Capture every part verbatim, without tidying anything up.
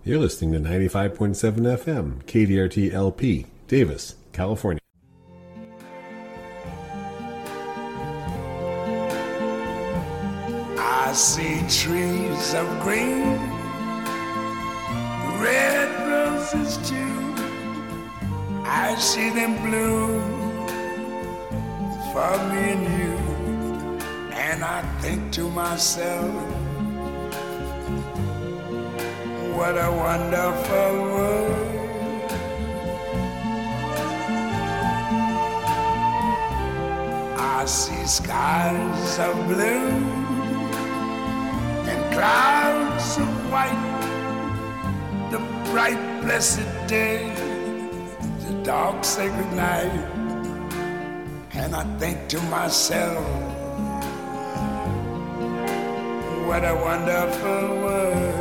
You're listening to ninety-five point seven F M, K D R T L P, Davis, California. I see trees of green, red roses too. I see them bloom for me and you. And I think to myself, what a wonderful world. I see skies of blue and clouds of white, the bright blessed day, the dark sacred night. And I think to myself, what a wonderful world.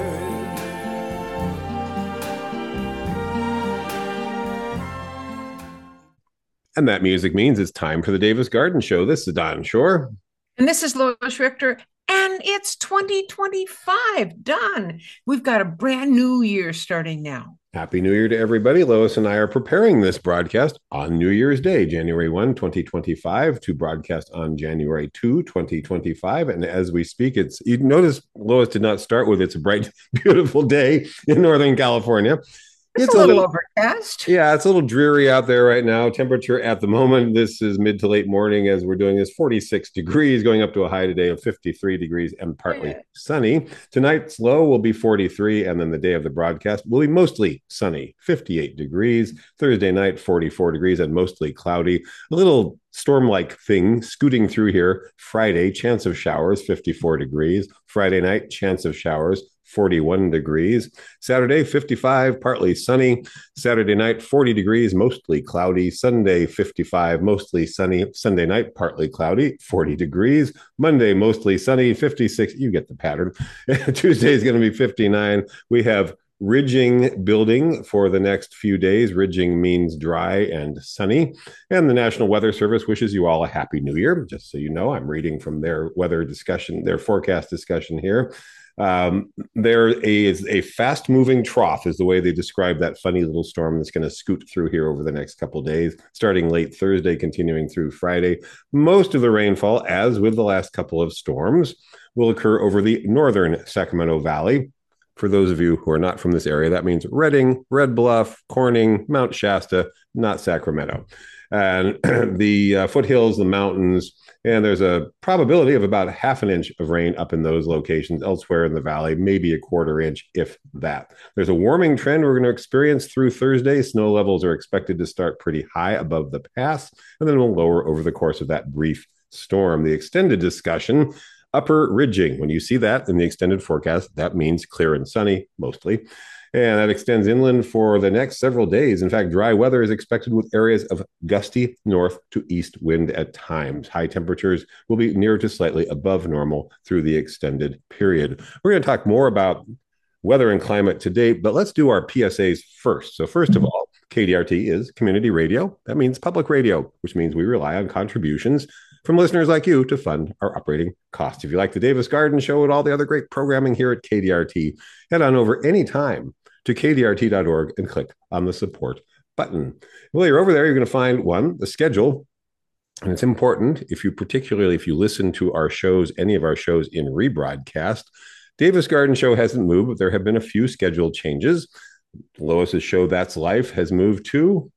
And that music means it's time for the Davis Garden Show. This is Don Shore. And this is Lois Richter. And it's twenty twenty-five. Done. We've got a brand new year starting now. Happy New Year to everybody. Lois and I are preparing this broadcast on New Year's Day, January first, twenty twenty-five, to broadcast on January second, twenty twenty-five. And as we speak, it's, you notice Lois did not start with it's a bright, beautiful day in Northern California. It's, it's a little, little overcast. Yeah, it's a little dreary out there right now. Temperature at the moment, this is mid to late morning as we're doing this, forty-six degrees, going up to a high today of fifty-three degrees and partly yeah. sunny. Tonight's low will be forty-three, and then the day of the broadcast will be mostly sunny, fifty-eight degrees. Thursday night, forty-four degrees and mostly cloudy. A little storm-like thing scooting through here. Friday, chance of showers, fifty-four degrees. Friday night, chance of showers, forty-one degrees. Saturday, fifty-five, partly sunny. Saturday night, forty degrees, mostly cloudy. Sunday, fifty-five, mostly sunny. Sunday night, partly cloudy, forty degrees. Monday, mostly sunny, fifty-six. You get the pattern. Tuesday is going to be fifty-nine. We have ridging building for the next few days. Ridging means dry and sunny. And the National Weather Service wishes you all a happy new year. Just so you know, I'm reading from their weather discussion, their forecast discussion here. Um, there is a fast moving trough is the way they describe that funny little storm that's going to scoot through here over the next couple of days, starting late Thursday, continuing through Friday. Most of the rainfall, as with the last couple of storms, will occur over the northern Sacramento Valley. For those of you who are not from this area, that means Redding, Red Bluff, Corning, Mount Shasta, not Sacramento. And the uh, foothills, the mountains, and there's a probability of about half an inch of rain up in those locations. Elsewhere in the valley, maybe a quarter inch, if that. There's a warming trend we're going to experience through Thursday. Snow levels are expected to start pretty high above the pass, and then will lower over the course of that brief storm. The extended discussion, upper ridging. When you see that in the extended forecast, that means clear and sunny, mostly. And that extends inland for the next several days. In fact, dry weather is expected with areas of gusty north to east wind at times. High temperatures will be near to slightly above normal through the extended period. We're going to talk more about weather and climate today, but let's do our P S As first. So first of all, K D R T is community radio. That means public radio, which means we rely on contributions from listeners like you to fund our operating costs. If you like the Davis Garden Show and all the other great programming here at K D R T, head on over anytime to K D R T dot org and click on the support button. Well, you're over there, you're going to find one, the schedule. And it's important if you, particularly if you listen to our shows, any of our shows in rebroadcast, Davis Garden Show hasn't moved, but there have been a few scheduled changes. Lois's show, That's Life, has moved to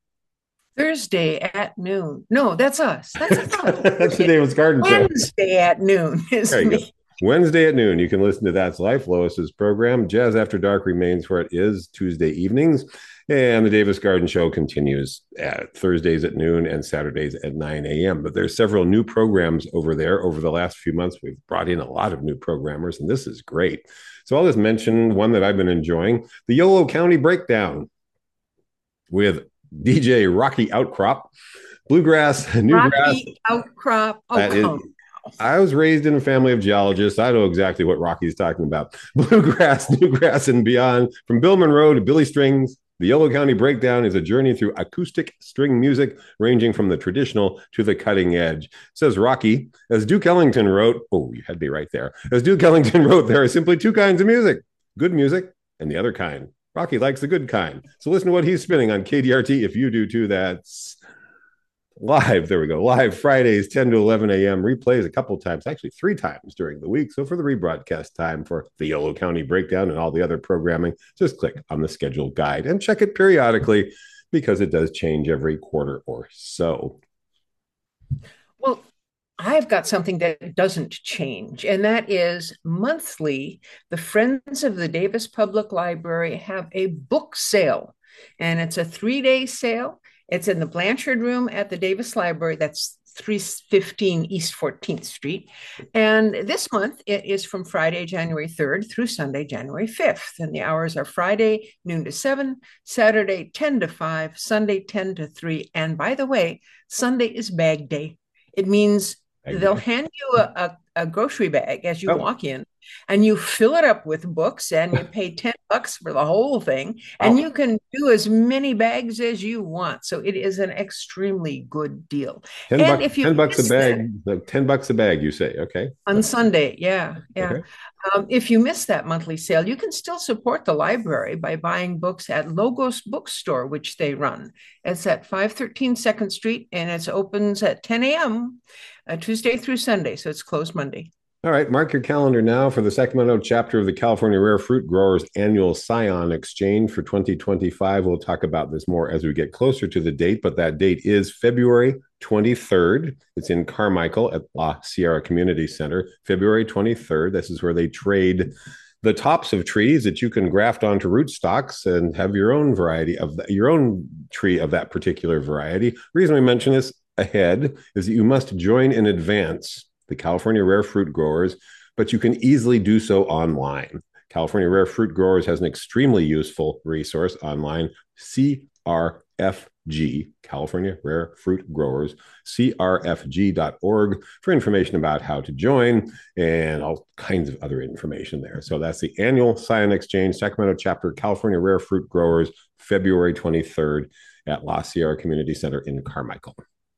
Thursday at noon. No, that's us. That's us. That's the Davis Garden Show. Wednesday at noon is there you me. Go. Wednesday at noon, you can listen to That's Life, Lois's program. Jazz After Dark remains where it is Tuesday evenings. And the Davis Garden Show continues at Thursdays at noon and Saturdays at nine a.m. But there's several new programs over there. Over the last few months, we've brought in a lot of new programmers, and this is great. So I'll just mention one that I've been enjoying, the Yolo County Breakdown with D J Rocky Outcrop, Bluegrass, Newgrass. Rocky Outcrop. Oh, that come. Is, I was raised in a family of geologists. I know exactly what Rocky's talking about. Bluegrass, Newgrass, and beyond. From Bill Monroe to Billy Strings, the Yolo County Breakdown is a journey through acoustic string music, ranging from the traditional to the cutting edge. Says Rocky, as Duke Ellington wrote, oh, you had me right there. As Duke Ellington wrote, there are simply two kinds of music, good music and the other kind. Rocky likes the good kind. So listen to what he's spinning on K D R T. If you do too, that's live. There we go. Live Fridays, ten to eleven a.m. Replays a couple times, actually three times during the week. So for the rebroadcast time for the Yolo County Breakdown and all the other programming, just click on the schedule guide and check it periodically because it does change every quarter or so. Well, I've got something that doesn't change, and that is monthly, the Friends of the Davis Public Library have a book sale, and it's a three-day sale. It's in the Blanchard Room at the Davis Library. That's three fifteen East fourteenth Street. And this month, it is from Friday, January third through Sunday, January fifth. And the hours are Friday, noon to seven, Saturday, ten to five, Sunday, ten to three. And by the way, Sunday is bag day. It means they'll hand you a, a, a grocery bag as you oh. walk in, and you fill it up with books, and you pay ten bucks for the whole thing, and oh. you can do as many bags as you want. So it is an extremely good deal. ten, and bucks, if you ten bucks a bag, that, ten bucks a bag, you say, okay. On Sunday, yeah, yeah. Okay. Um, if you miss that monthly sale, you can still support the library by buying books at Logos Bookstore, which they run. It's at five thirteen Second Street, and it opens at ten a.m. Uh, Tuesday through Sunday, so it's closed Monday. All right, mark your calendar now for the Sacramento chapter of the California Rare Fruit Growers Annual Scion Exchange for twenty twenty-five. We'll talk about this more as we get closer to the date, but that date is February twenty-third. It's in Carmichael at La Sierra Community Center, February twenty-third. This is where they trade the tops of trees that you can graft onto rootstocks and have your own variety of the, your own tree of that particular variety. The reason we mention this ahead is that you must join in advance the California Rare Fruit Growers, but you can easily do so online. California Rare Fruit Growers has an extremely useful resource online, C R F G, California Rare Fruit Growers, C R F G dot org, for information about how to join and all kinds of other information there. So that's the annual Scion Exchange, Sacramento chapter, California Rare Fruit Growers, February twenty-third at La Sierra Community Center in Carmichael.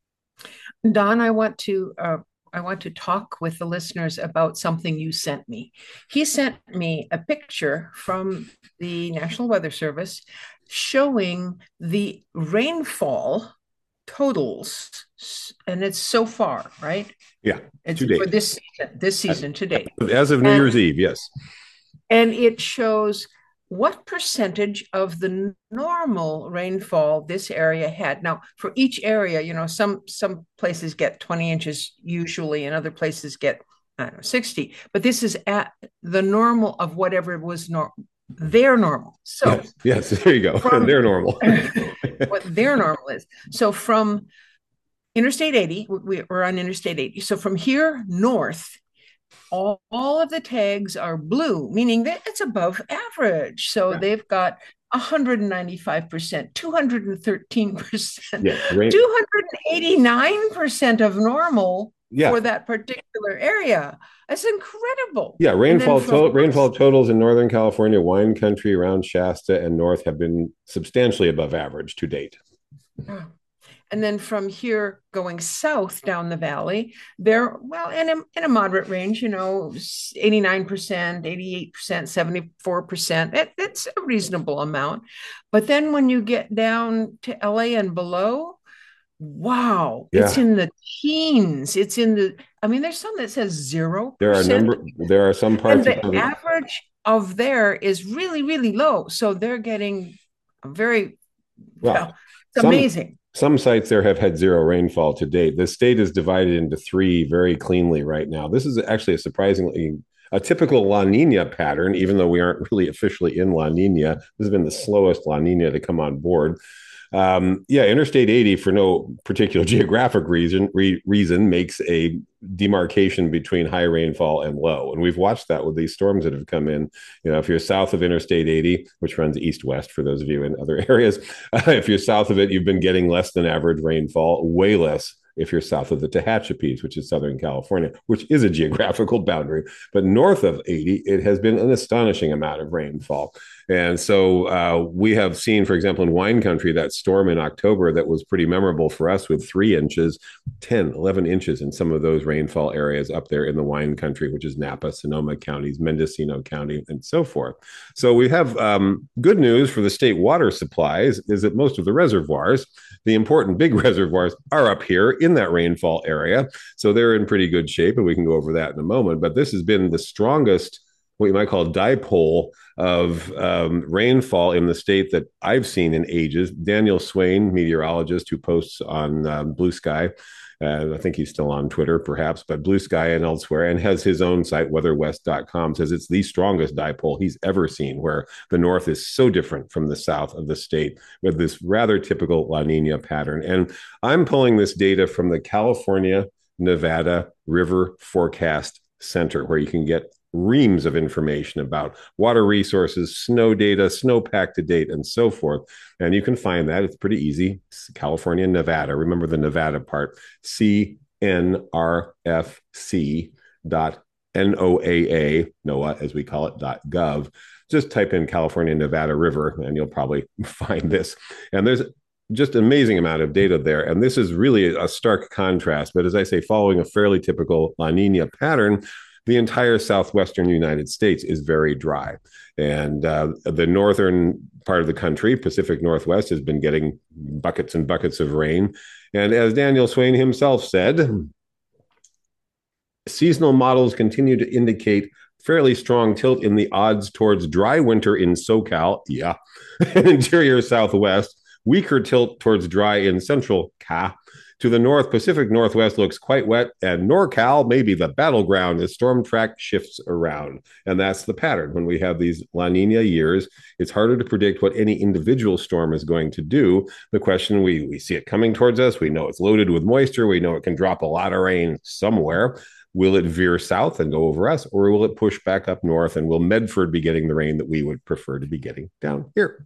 Don, I want to uh, I want to talk with the listeners about something you sent me. He sent me a picture from the National Weather Service showing the rainfall totals, and it's so far, right? Yeah, it's to date. For this season, this season to date. As of New and, Year's Eve, yes. And it shows what percentage of the normal rainfall this area had. Now, for each area, you know, some some places get twenty inches usually, and other places get, I don't know, sixty. But this is at the normal of whatever was normal, their normal. So yes, yes, there you go. From, their normal. What their normal is. So from Interstate eighty, we, we're on Interstate eighty. So from here north, All, all of the tags are blue, meaning that it's above average. So yeah. They've got one hundred ninety-five percent, two hundred thirteen percent, yeah, rain- two hundred eighty-nine percent of normal yeah. for that particular area. That's incredible. Yeah, rainfall to- rainfall totals in Northern California, wine country around Shasta and north have been substantially above average to date. Oh. And then from here going south down the valley, they're, well, in a, in a moderate range, you know, eighty-nine percent, eighty-eight percent, seventy-four percent. It, it's a reasonable amount. But then when you get down to L A and below, wow, yeah. It's in the teens. It's in the, I mean, there's some that says zero percent. There are, number, there are some parts. And the of average of there is really, really low. So they're getting very, well, well it's some, amazing. Some sites there have had zero rainfall to date. The state is divided into three very cleanly right now. This is actually a surprisingly a typical La Nina pattern, even though we aren't really officially in La Nina. This has been the slowest La Nina to come on board. Um, yeah, Interstate eighty, for no particular geographic reason, re- reason makes a demarcation between high rainfall and low. And we've watched that with these storms that have come in. You know, if you're south of Interstate eighty, which runs east-west for those of you in other areas, uh, if you're south of it, you've been getting less than average rainfall, way less if you're south of the Tehachapi's, which is Southern California, which is a geographical boundary. But north of eighty, it has been an astonishing amount of rainfall. And so uh, we have seen, for example, in wine country, that storm in October that was pretty memorable for us with three inches, ten, eleven inches in some of those rainfall areas up there in the wine country, which is Napa, Sonoma counties, Mendocino County, and so forth. So we have um, good news for the state water supplies is that most of the reservoirs, the important big reservoirs, are up here in that rainfall area. So they're in pretty good shape, and we can go over that in a moment. But this has been the strongest, what you might call dipole of um, rainfall in the state that I've seen in ages. Daniel Swain, meteorologist who posts on um, Blue Sky, uh, I think he's still on Twitter perhaps, but Blue Sky and elsewhere, and has his own site, weather west dot com, says it's the strongest dipole he's ever seen, where the north is so different from the south of the state with this rather typical La Nina pattern. And I'm pulling this data from the California Nevada River Forecast Center, where you can get reams of information about water resources, snow data, snowpack to date, and so forth. And you can find that. It's pretty easy. It's California, Nevada. Remember the Nevada part. C N R F C dot N O A A, NOAA as we call it, dot gov. Just type in California, Nevada River, and you'll probably find this. And there's just an amazing amount of data there. And this is really a stark contrast. But as I say, following a fairly typical La Nina pattern, the entire southwestern United States is very dry. And uh, the northern part of the country, Pacific Northwest, has been getting buckets and buckets of rain. And as Daniel Swain himself said, seasonal models continue to indicate fairly strong tilt in the odds towards dry winter in SoCal, yeah, and interior Southwest, weaker tilt towards dry in central Ca. To the north, Pacific Northwest looks quite wet, and NorCal may be the battleground as storm track shifts around. And that's the pattern. When we have these La Nina years, it's harder to predict what any individual storm is going to do. The question, we, we see it coming towards us. We know it's loaded with moisture. We know it can drop a lot of rain somewhere. Will it veer south and go over us, or will it push back up north, and will Medford be getting the rain that we would prefer to be getting down here?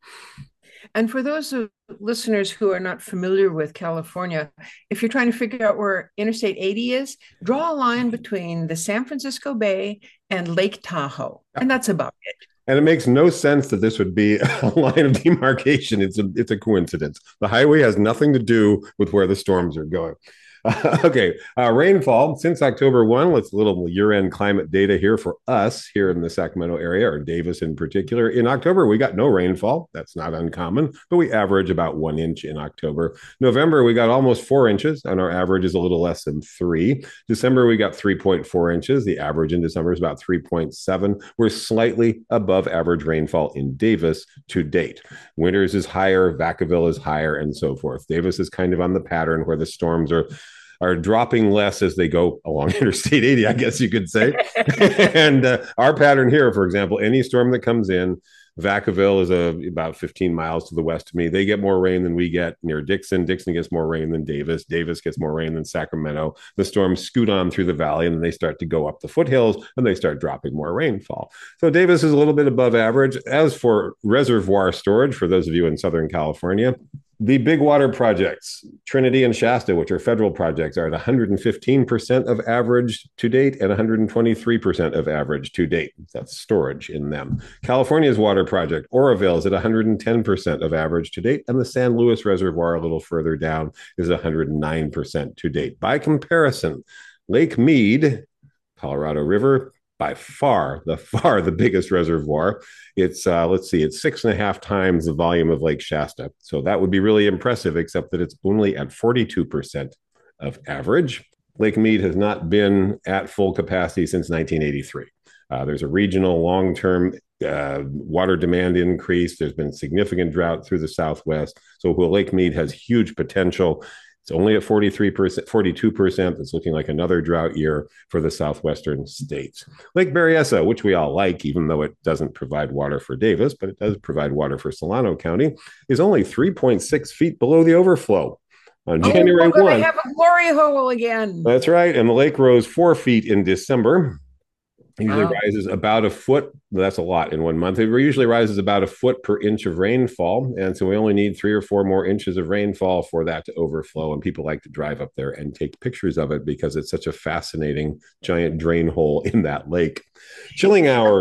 And for those of listeners who are not familiar with California, if you're trying to figure out where Interstate eighty is, draw a line between the San Francisco Bay and Lake Tahoe, and that's about it. And it makes no sense that this would be a line of demarcation. It's a, it's a coincidence. The highway has nothing to do with where the storms are going. Uh, okay, uh, rainfall since October first. Let's a little year-end climate data here for us here in the Sacramento area, or Davis in particular. In October, we got no rainfall. That's not uncommon, but we average about one inch in October. November, we got almost four inches, and our average is a little less than three. December, we got three point four inches. The average in December is about three point seven. We're slightly above average rainfall in Davis to date. Winters is higher, Vacaville is higher, and so forth. Davis is kind of on the pattern where the storms are are dropping less as they go along Interstate eighty, I guess you could say. And uh, our pattern here, for example, any storm that comes in, Vacaville is a, about fifteen miles to the west of me. They get more rain than we get near Dixon. Dixon gets more rain than Davis. Davis gets more rain than Sacramento. The storms scoot on through the valley, and then they start to go up the foothills, and they start dropping more rainfall. So Davis is a little bit above average. As for reservoir storage, for those of you in Southern California, the big water projects, Trinity and Shasta, which are federal projects, are at one hundred fifteen percent of average to date and one hundred twenty-three percent of average to date. That's storage in them. California's water project, Oroville, is at one hundred ten percent of average to date, and the San Luis Reservoir, a little further down, is one hundred nine percent to date. By comparison, Lake Mead, Colorado River, by far, the far the biggest reservoir. It's, uh, let's see, it's six and a half times the volume of Lake Shasta. So that would be really impressive, except that it's only at forty-two percent of average. Lake Mead has not been at full capacity since nineteen eighty-three. Uh, there's a regional long-term uh, water demand increase. There's been significant drought through the Southwest. So while Lake Mead has huge potential, it's only at forty-three percent, forty-two percent. It's looking like another drought year for the southwestern states. Lake Berryessa, which we all like, even though it doesn't provide water for Davis, but it does provide water for Solano County, is only three point six feet below the overflow. On oh, January we're first. Have a glory hole again. That's right. And the lake rose four feet in December. It usually Wow. rises about a foot. That's a lot in one month. It usually rises about a foot per inch of rainfall. And so we only need three or four more inches of rainfall for that to overflow. And people like to drive up there and take pictures of it because it's such a fascinating giant drain hole in that lake. Chilling hours.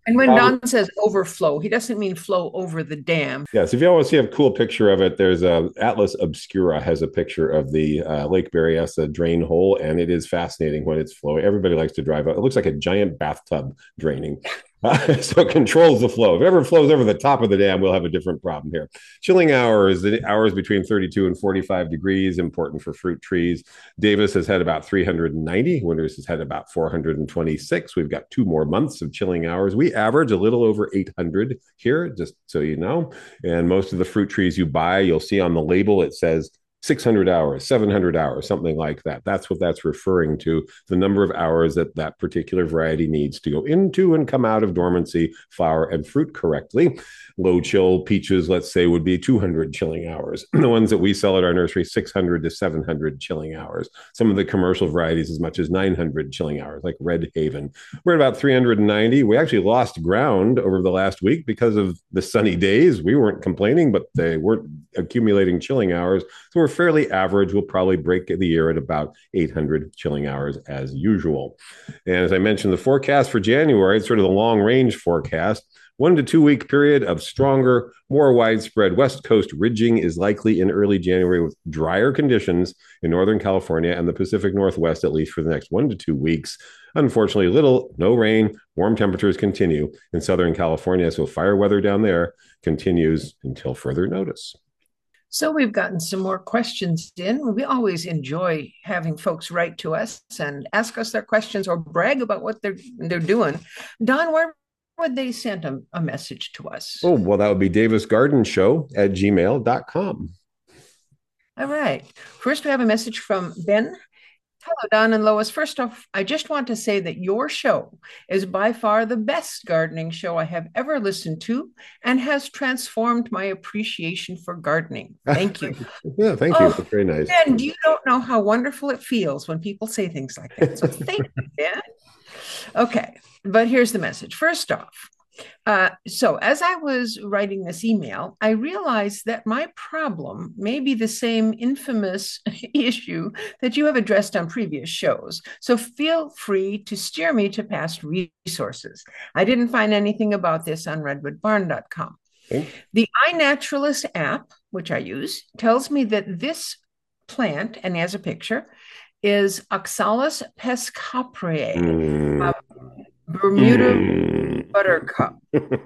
And when Um, Don says overflow, he doesn't mean flow over the dam. Yes, if you want to see a cool picture of it, there's a Atlas Obscura has a picture of the uh, Lake Berryessa drain hole, and it is fascinating when it's flowing. Everybody likes to drive out. It looks like a giant bathtub draining. Uh, so it controls the flow. If it ever flows over the top of the dam, we'll have a different problem here. Chilling hours, the hours between thirty-two and forty-five degrees, important for fruit trees. Davis has had about three hundred ninety. Winters has had about four hundred twenty-six. We've got two more months of chilling hours. We average a little over eight hundred here, just so you know. And most of the fruit trees you buy, you'll see on the label, it says six hundred hours, seven hundred hours, something like that. That's what that's referring to, the number of hours that that particular variety needs to go into and come out of dormancy, flower, and fruit correctly. Low chill peaches, let's say, would be two hundred chilling hours. The ones that we sell at our nursery, six hundred to seven hundred chilling hours. Some of the commercial varieties as much as nine hundred chilling hours, like Red Haven. We're at about three hundred ninety. We actually lost ground over the last week because of the sunny days. We weren't complaining, but they weren't accumulating chilling hours. So we're fairly average. We'll probably break the year at about eight hundred chilling hours as usual. And as I mentioned, the forecast for January, it's sort of the long range forecast. One to two week period of stronger, more widespread West Coast ridging is likely in early January with drier conditions in Northern California and the Pacific Northwest, at least for the next one to two weeks. Unfortunately, little, no rain, warm temperatures continue in Southern California. So fire weather down there continues until further notice. So we've gotten some more questions in. We always enjoy having folks write to us and ask us their questions or brag about what they're they're doing. Don, where would they send a, a message to us? Oh, well, that would be Davis Garden Show at gmail dot com. All right. First, we have a message from Ben. Hello, Don and Lois. First off, I just want to say that your show is by far the best gardening show I have ever listened to and has transformed my appreciation for gardening. Thank you. Yeah, thank you. Oh, that's very nice. And you don't know how wonderful it feels when people say things like that. So thank you, Ben. Okay, but here's the message. First off, uh, so as I was writing this email, I realized that my problem may be the same infamous issue that you have addressed on previous shows. So feel free to steer me to past resources. I didn't find anything about this on redwood barn dot com. Okay. The iNaturalist app, which I use, tells me that this plant, and has a picture, is Oxalis pescapriae, mm. uh, Bermuda mm. buttercup.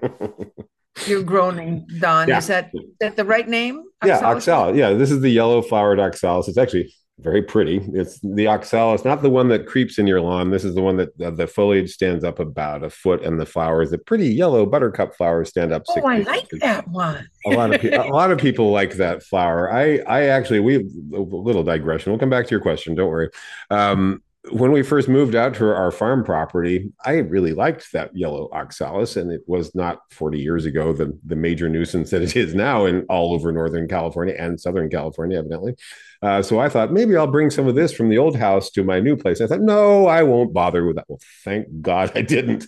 You're groaning, Don. Yeah. Is that, is that the right name? Oxalis? Yeah, oxalis. Yeah, this is the yellow flowered oxalis. It's actually very pretty. It's the oxalis, not the one that creeps in your lawn. This is the one that uh, the foliage stands up about a foot, and the flowers, the pretty yellow buttercup flowers, stand up. Oh, I like that one. a lot of pe- a lot of people like that flower. I I actually we a little digression. We'll come back to your question. Don't worry. Um, when we first moved out to our farm property, I really liked that yellow oxalis, and it was not forty years ago the the major nuisance that it is now in all over Northern California and Southern California, evidently. Uh, so I thought maybe I'll bring some of this from the old house to my new place. I thought, no, I won't bother with that. Well, thank God I didn't.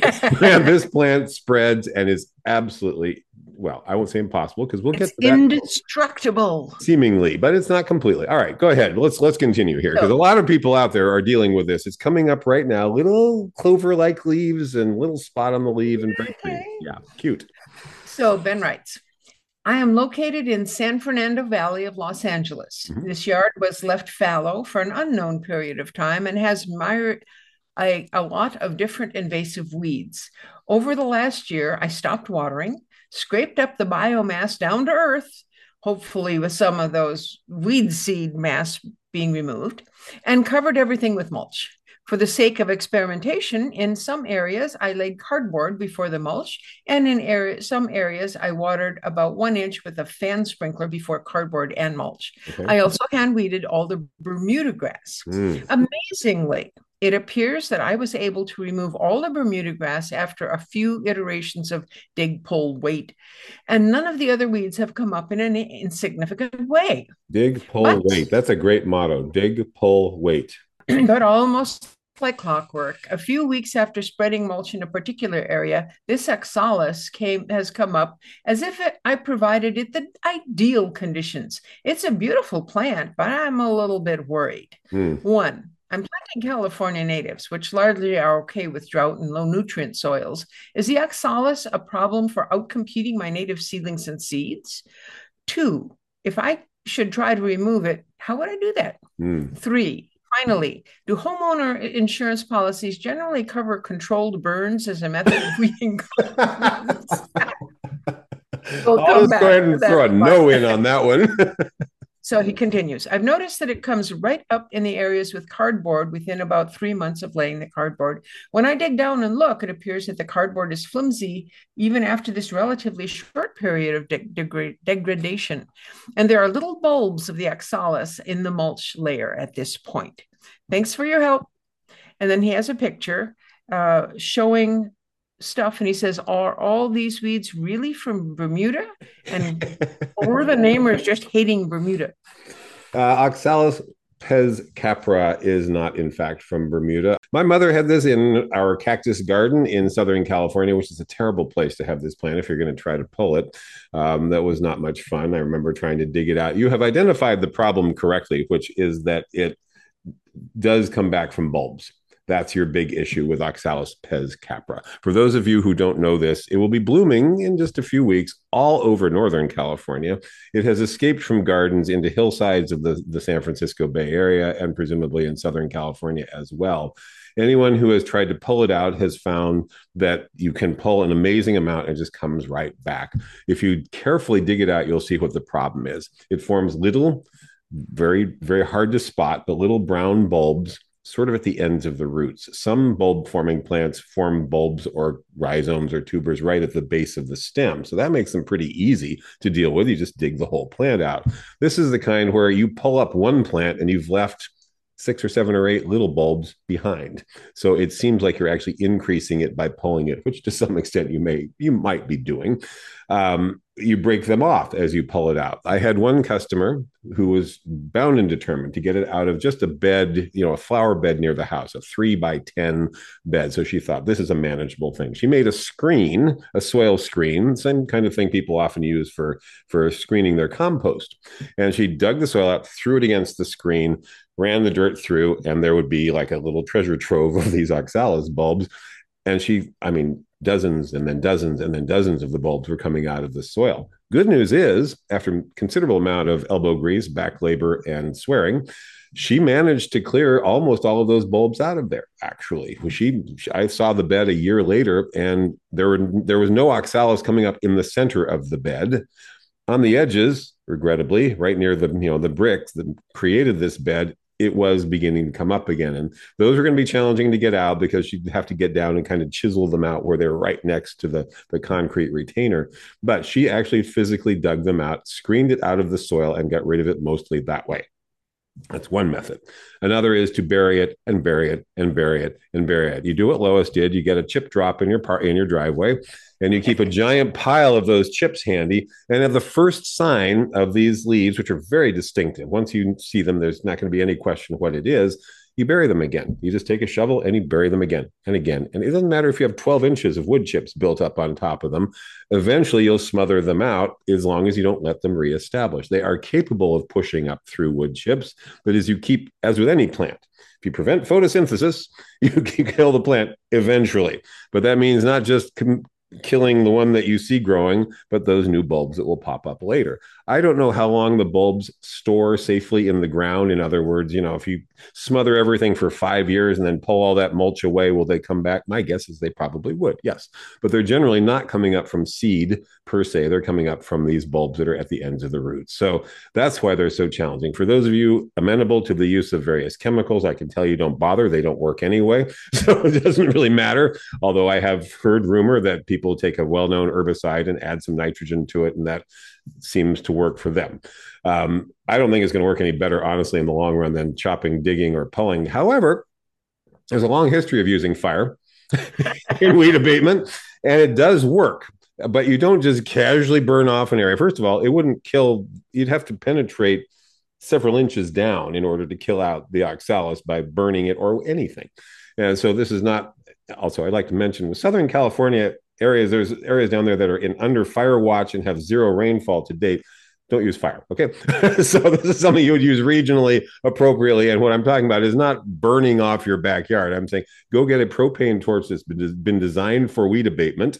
And this plant spreads and is absolutely, well, I won't say impossible because we'll it's get to that. Indestructible. Seemingly, but it's not completely. All right, go ahead. Let's let's continue here because a lot of people out there are dealing with this. It's coming up right now. Little clover-like leaves and little spot on the leaf and very pretty. Yeah, cute. So Ben writes, I am located in San Fernando Valley of Los Angeles. Mm-hmm. This yard was left fallow for an unknown period of time and has mired a, a lot of different invasive weeds. Over the last year, I stopped watering, scraped up the biomass down to earth, hopefully with some of those weed seed mass being removed, and covered everything with mulch. For the sake of experimentation, in some areas, I laid cardboard before the mulch, and in area, some areas, I watered about one inch with a fan sprinkler before cardboard and mulch. Okay. I also hand-weeded all the Bermuda grass. Mm. Amazingly, it appears that I was able to remove all the Bermuda grass after a few iterations of dig, pull, wait, and none of the other weeds have come up in an insignificant way. Dig, pull, but, wait. That's a great motto. Dig, pull, wait. But almost like clockwork, a few weeks after spreading mulch in a particular area, this oxalis came has come up as if it, I provided it the ideal conditions. It's a beautiful plant, but I'm a little bit worried. Mm. One, I'm planting California natives, which largely are okay with drought and low nutrient soils. Is the oxalis a problem for outcompeting my native seedlings and seeds? Two, if I should try to remove it, how would I do that? Mm. Three, finally, do homeowner insurance policies generally cover controlled burns as a method of weeding gardens? We'll I'll just go ahead and throw a no in on that one. So he continues, I've noticed that it comes right up in the areas with cardboard within about three months of laying the cardboard. When I dig down and look, it appears that the cardboard is flimsy even after this relatively short period of de- degra- degradation. And there are little bulbs of the oxalis in the mulch layer at this point. Thanks for your help. And then he has a picture uh, showing stuff, and he says, are all these weeds really from Bermuda? And or the namers just hating Bermuda? Uh, Oxalis pes capra is not, in fact, from Bermuda. My mother had this in our cactus garden in Southern California, which is a terrible place to have this plant if you're going to try to pull it. Um, that was not much fun. I remember trying to dig it out. You have identified the problem correctly, which is that it does come back from bulbs. That's your big issue with Oxalis pes capra. For those of you who don't know this, it will be blooming in just a few weeks all over Northern California. It has escaped from gardens into hillsides of the, the San Francisco Bay Area and presumably in Southern California as well. Anyone who has tried to pull it out has found that you can pull an amazing amount and it just comes right back. If you carefully dig it out, you'll see what the problem is. It forms little, very, very hard to spot, but little brown bulbs sort of at the ends of the roots. Some bulb-forming plants form bulbs or rhizomes or tubers right at the base of the stem. So that makes them pretty easy to deal with. You just dig the whole plant out. This is the kind where you pull up one plant and you've left six or seven or eight little bulbs behind. So it seems like you're actually increasing it by pulling it, which to some extent you may, you might be doing. Um, you break them off as you pull it out. I had one customer who was bound and determined to get it out of just a bed, you know, a flower bed near the house, a three by ten bed. So she thought this is a manageable thing. She made a screen, a soil screen, same kind of thing people often use for, for screening their compost. And she dug the soil out, threw it against the screen, ran the dirt through, and there would be like a little treasure trove of these oxalis bulbs. And she, I mean, dozens and then dozens and then dozens of the bulbs were coming out of the soil. Good news is, after a considerable amount of elbow grease, back labor, and swearing, she managed to clear almost all of those bulbs out of there, actually. She, I saw the bed a year later, and there, were, there was no oxalis coming up in the center of the bed. On the edges, regrettably, right near the, you know, the bricks that created this bed, it was beginning to come up again. And those are going to be challenging to get out because you'd have to get down and kind of chisel them out where they're right next to the, the concrete retainer. But she actually physically dug them out, screened it out of the soil, and got rid of it mostly that way. That's one method. Another is to bury it and bury it and bury it and bury it. You do what Lois did. You get a chip drop in your par- in your driveway, and you keep a giant pile of those chips handy. And at the first sign of these leaves, which are very distinctive, once you see them, there's not going to be any question what it is. You bury them again. You just take a shovel and you bury them again and again. And it doesn't matter if you have twelve inches of wood chips built up on top of them. Eventually, you'll smother them out as long as you don't let them reestablish. They are capable of pushing up through wood chips, but as you keep, as with any plant, if you prevent photosynthesis, you can kill the plant eventually. But that means not just com- killing the one that you see growing, but those new bulbs that will pop up later. I don't know how long the bulbs store safely in the ground. In other words, you know, if you smother everything for five years and then pull all that mulch away, will they come back? My guess is they probably would, yes. But they're generally not coming up from seed per se. They're coming up from these bulbs that are at the ends of the roots. So that's why they're so challenging. For those of you amenable to the use of various chemicals, I can tell you don't bother. They don't work anyway. So it doesn't really matter. Although I have heard rumor that people take a well-known herbicide and add some nitrogen to it, and that seems to work for them. Um, I don't think it's going to work any better, honestly, in the long run than chopping, digging, or pulling. However, there's a long history of using fire in weed abatement, and it does work. But you don't just casually burn off an area. First of all, it wouldn't kill. You'd have to penetrate several inches down in order to kill out the oxalis by burning it or anything. And so this is not. Also, I'd like to mention with Southern California areas, there's areas down there that are in under fire watch and have zero rainfall to date. Don't use fire. Okay. So this is something you would use regionally appropriately. And what I'm talking about is not burning off your backyard. I'm saying go get a propane torch that's been designed for weed abatement.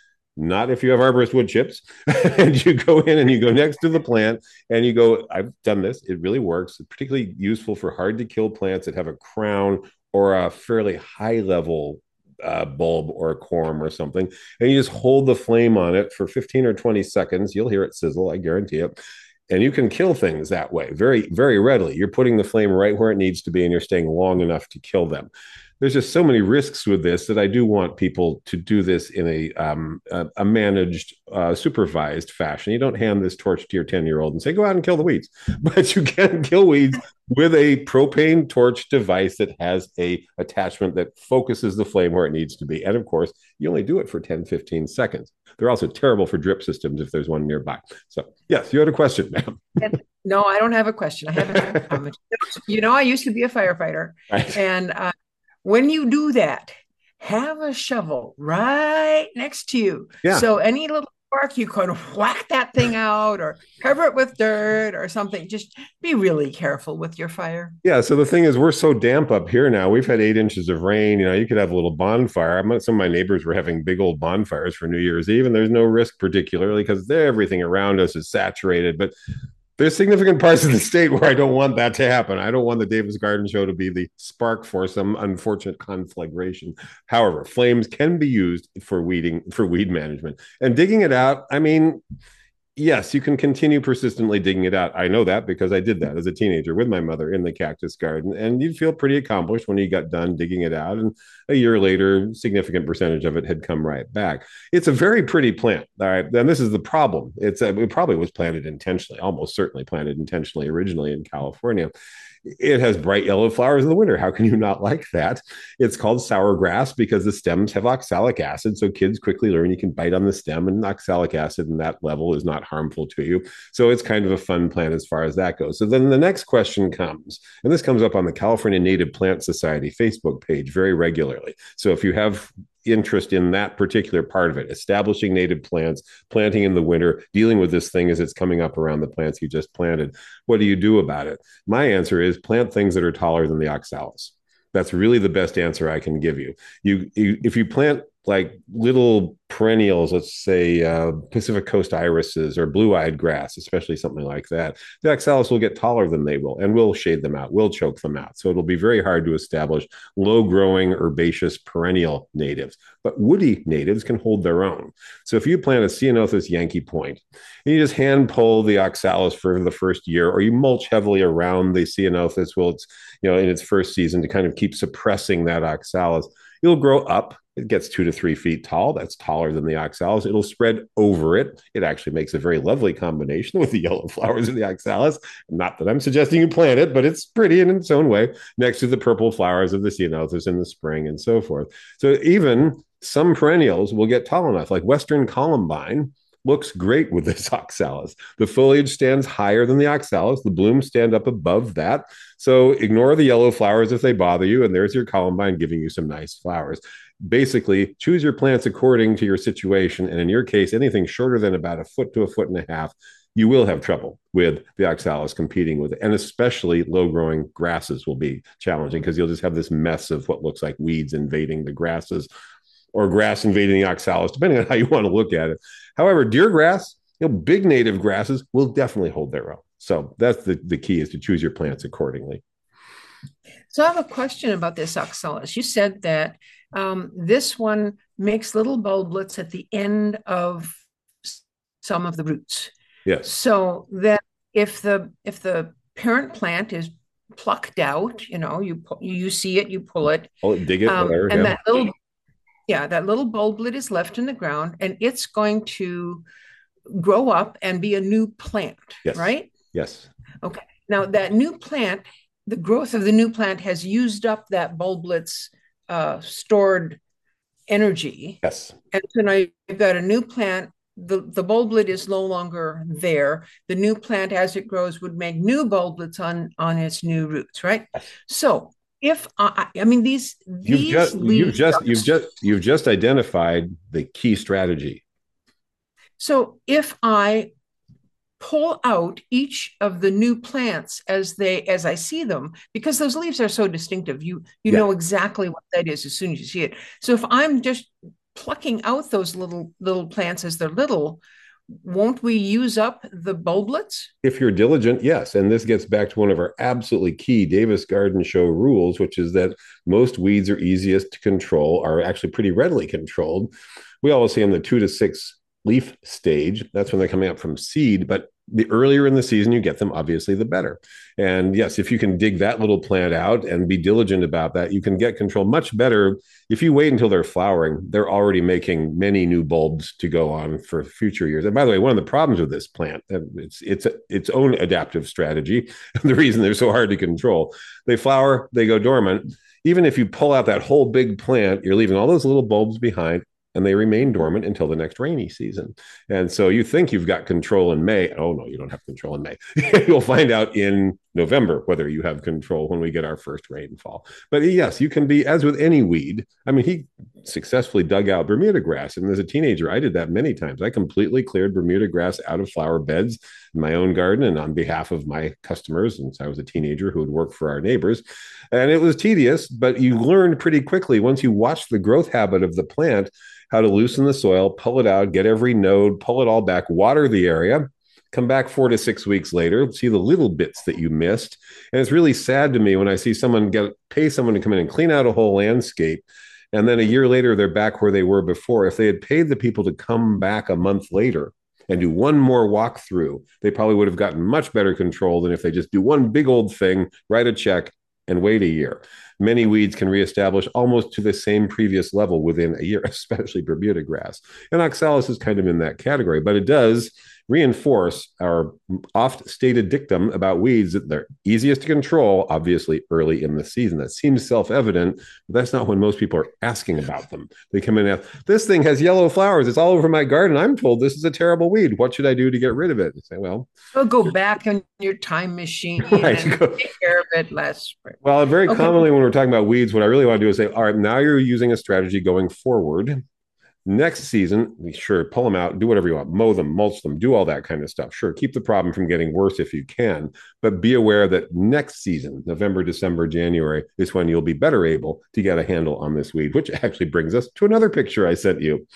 Not if you have arborist wood chips. And you go in and you go next to the plant and you go, I've done this. It really works. It's particularly useful for hard to kill plants that have a crown or a fairly high level uh, bulb or a corm or something. And you just hold the flame on it for fifteen or twenty seconds. You'll hear it sizzle, I guarantee it. And you can kill things that way very, very readily. You're putting the flame right where it needs to be and you're staying long enough to kill them. There's just so many risks with this that I do want people to do this in a um, a, a managed, uh, supervised fashion. You don't hand this torch to your ten-year-old and say, go out and kill the weeds. But you can kill weeds with a propane torch device that has a attachment that focuses the flame where it needs to be. And of course, you only do it for ten, fifteen seconds. They're also terrible for drip systems if there's one nearby. So yes, you had a question, ma'am. No, I don't have a question. I have a comment. You know, I used to be a firefighter. Right. And uh, when you do that, have a shovel right next to you. Yeah. So any little spark, you can whack that thing out or cover it with dirt or something. Just be really careful with your fire. Yeah. So the thing is, we're so damp up here now. We've had eight inches of rain. You know, you could have a little bonfire. I'm, some of my neighbors were having big old bonfires for New Year's Eve, and there's no risk particularly because everything around us is saturated. But there's significant parts of the state where I don't want that to happen. I don't want the Davis Garden Show to be the spark for some unfortunate conflagration. However, flames can be used for weeding, for weed management. And digging it out, I mean, yes, you can continue persistently digging it out. I know that because I did that as a teenager with my mother in the cactus garden. And you'd feel pretty accomplished when you got done digging it out. And a year later, significant percentage of it had come right back. It's a very pretty plant. All right. And this is the problem. It's a, it probably was planted intentionally, almost certainly planted intentionally originally in California. It has bright yellow flowers in the winter. How can you not like that? It's called sour grass because the stems have oxalic acid. So kids quickly learn you can bite on the stem, and oxalic acid in that level is not harmful to you. So it's kind of a fun plant as far as that goes. So then the next question comes, and this comes up on the California Native Plant Society Facebook page very regularly. So if you have interest in that particular part of it, establishing native plants, planting in the winter, dealing with this thing as it's coming up around the plants you just planted. What do you do about it? My answer is plant things that are taller than the oxalis. That's really the best answer I can give you. You, you if you plant like little perennials, let's say uh, Pacific Coast irises or blue-eyed grass, especially something like that, the oxalis will get taller than they will, and we'll shade them out, we'll choke them out. So it'll be very hard to establish low-growing herbaceous perennial natives. But woody natives can hold their own. So if you plant a Ceanothus Yankee Point, and you just hand pull the oxalis for the first year, or you mulch heavily around the Ceanothus while it's, you know, in its first season to kind of keep suppressing that oxalis, it'll grow up. It gets two to three feet tall. That's taller than the oxalis. It'll spread over it. It actually makes a very lovely combination with the yellow flowers of the oxalis. Not that I'm suggesting you plant it, but it's pretty in its own way next to the purple flowers of the Ceanothus in the spring and so forth. So even some perennials will get tall enough, like Western Columbine looks great with this oxalis. The foliage stands higher than the oxalis. The blooms stand up above that. So ignore the yellow flowers if they bother you, and there's your columbine giving you some nice flowers. Basically, choose your plants according to your situation. And in your case, anything shorter than about a foot to a foot and a half, you will have trouble with the oxalis competing with it. And especially low-growing grasses will be challenging because you'll just have this mess of what looks like weeds invading the grasses or grass invading the oxalis, depending on how you want to look at it. However, deer grass, you know, big native grasses will definitely hold their own. So that's the, the key, is to choose your plants accordingly. So I have a question about this oxalis. You said that um, this one makes little bulblets at the end of some of the roots. Yes. So that if the if the parent plant is plucked out, you know, you you see it, you pull it, pull it dig it, um, whatever, and yeah. that little yeah that little bulblet is left in the ground, and it's going to grow up and be a new plant, yes. right? Yes. Okay. Now that new plant, the growth of the new plant has used up that bulblet's uh, stored energy. Yes. And so now you've got a new plant. The, the bulblet is no longer there. The new plant, as it grows, would make new bulblets on, on its new roots, right? Yes. So if I, I mean these, you've these just you've just ducks, you've just you've just identified the key strategy. So if I pull out each of the new plants as they as I see them, because those leaves are so distinctive. You you Yeah. know exactly what that is as soon as you see it. So if I'm just plucking out those little little plants as they're little, won't we use up the bulblets? If you're diligent, yes. And this gets back to one of our absolutely key Davis Garden Show rules, which is that most weeds are easiest to control, are actually pretty readily controlled. We always say in the two to six leaf stage, that's when they're coming up from seed. But the earlier in the season you get them, obviously, the better. And yes, if you can dig that little plant out and be diligent about that, you can get control much better. If you wait until they're flowering, they're already making many new bulbs to go on for future years. And by the way, one of the problems with this plant, it's it's its own adaptive strategy. The reason they're so hard to control, they flower, they go dormant. Even if you pull out that whole big plant, you're leaving all those little bulbs behind, and they remain dormant until the next rainy season. And so you think you've got control in May. Oh, no, you don't have control in May. You'll find out in November whether you have control when we get our first rainfall. But yes, you can be, as with any weed. I mean, he successfully dug out Bermuda grass. And as a teenager, I did that many times. I completely cleared Bermuda grass out of flower beds in my own garden and on behalf of my customers, since I was a teenager who would work for our neighbors. And it was tedious, but you learned pretty quickly once you watched the growth habit of the plant, how to loosen the soil, pull it out, get every node, pull it all back, water the area, come back four to six weeks later, see the little bits that you missed. And it's really sad to me when I see someone get pay someone to come in and clean out a whole landscape, and then a year later they're back where they were before. If they had paid the people to come back a month later and do one more walkthrough, they probably would have gotten much better control than if they just do one big old thing, write a check, and wait a year. Many weeds can reestablish almost to the same previous level within a year, especially Bermuda grass. And oxalis is kind of in that category, but it does reinforce our oft stated dictum about weeds that they're easiest to control, obviously, early in the season. That seems self-evident, but that's not when most people are asking about them. They come in and ask, this thing has yellow flowers. It's all over my garden. I'm told this is a terrible weed. What should I do to get rid of it? I say, well, I'll go back in your time machine right, and go. take care of it last spring. Well, very Okay. commonly when we're talking about weeds, what I really want to do is say, all right, now you're using a strategy going forward. Next season, sure, pull them out, do whatever you want, mow them, mulch them, do all that kind of stuff. Sure, keep the problem from getting worse if you can, but be aware that next season, November, December, January, is when you'll be better able to get a handle on this weed, which actually brings us to another picture I sent you.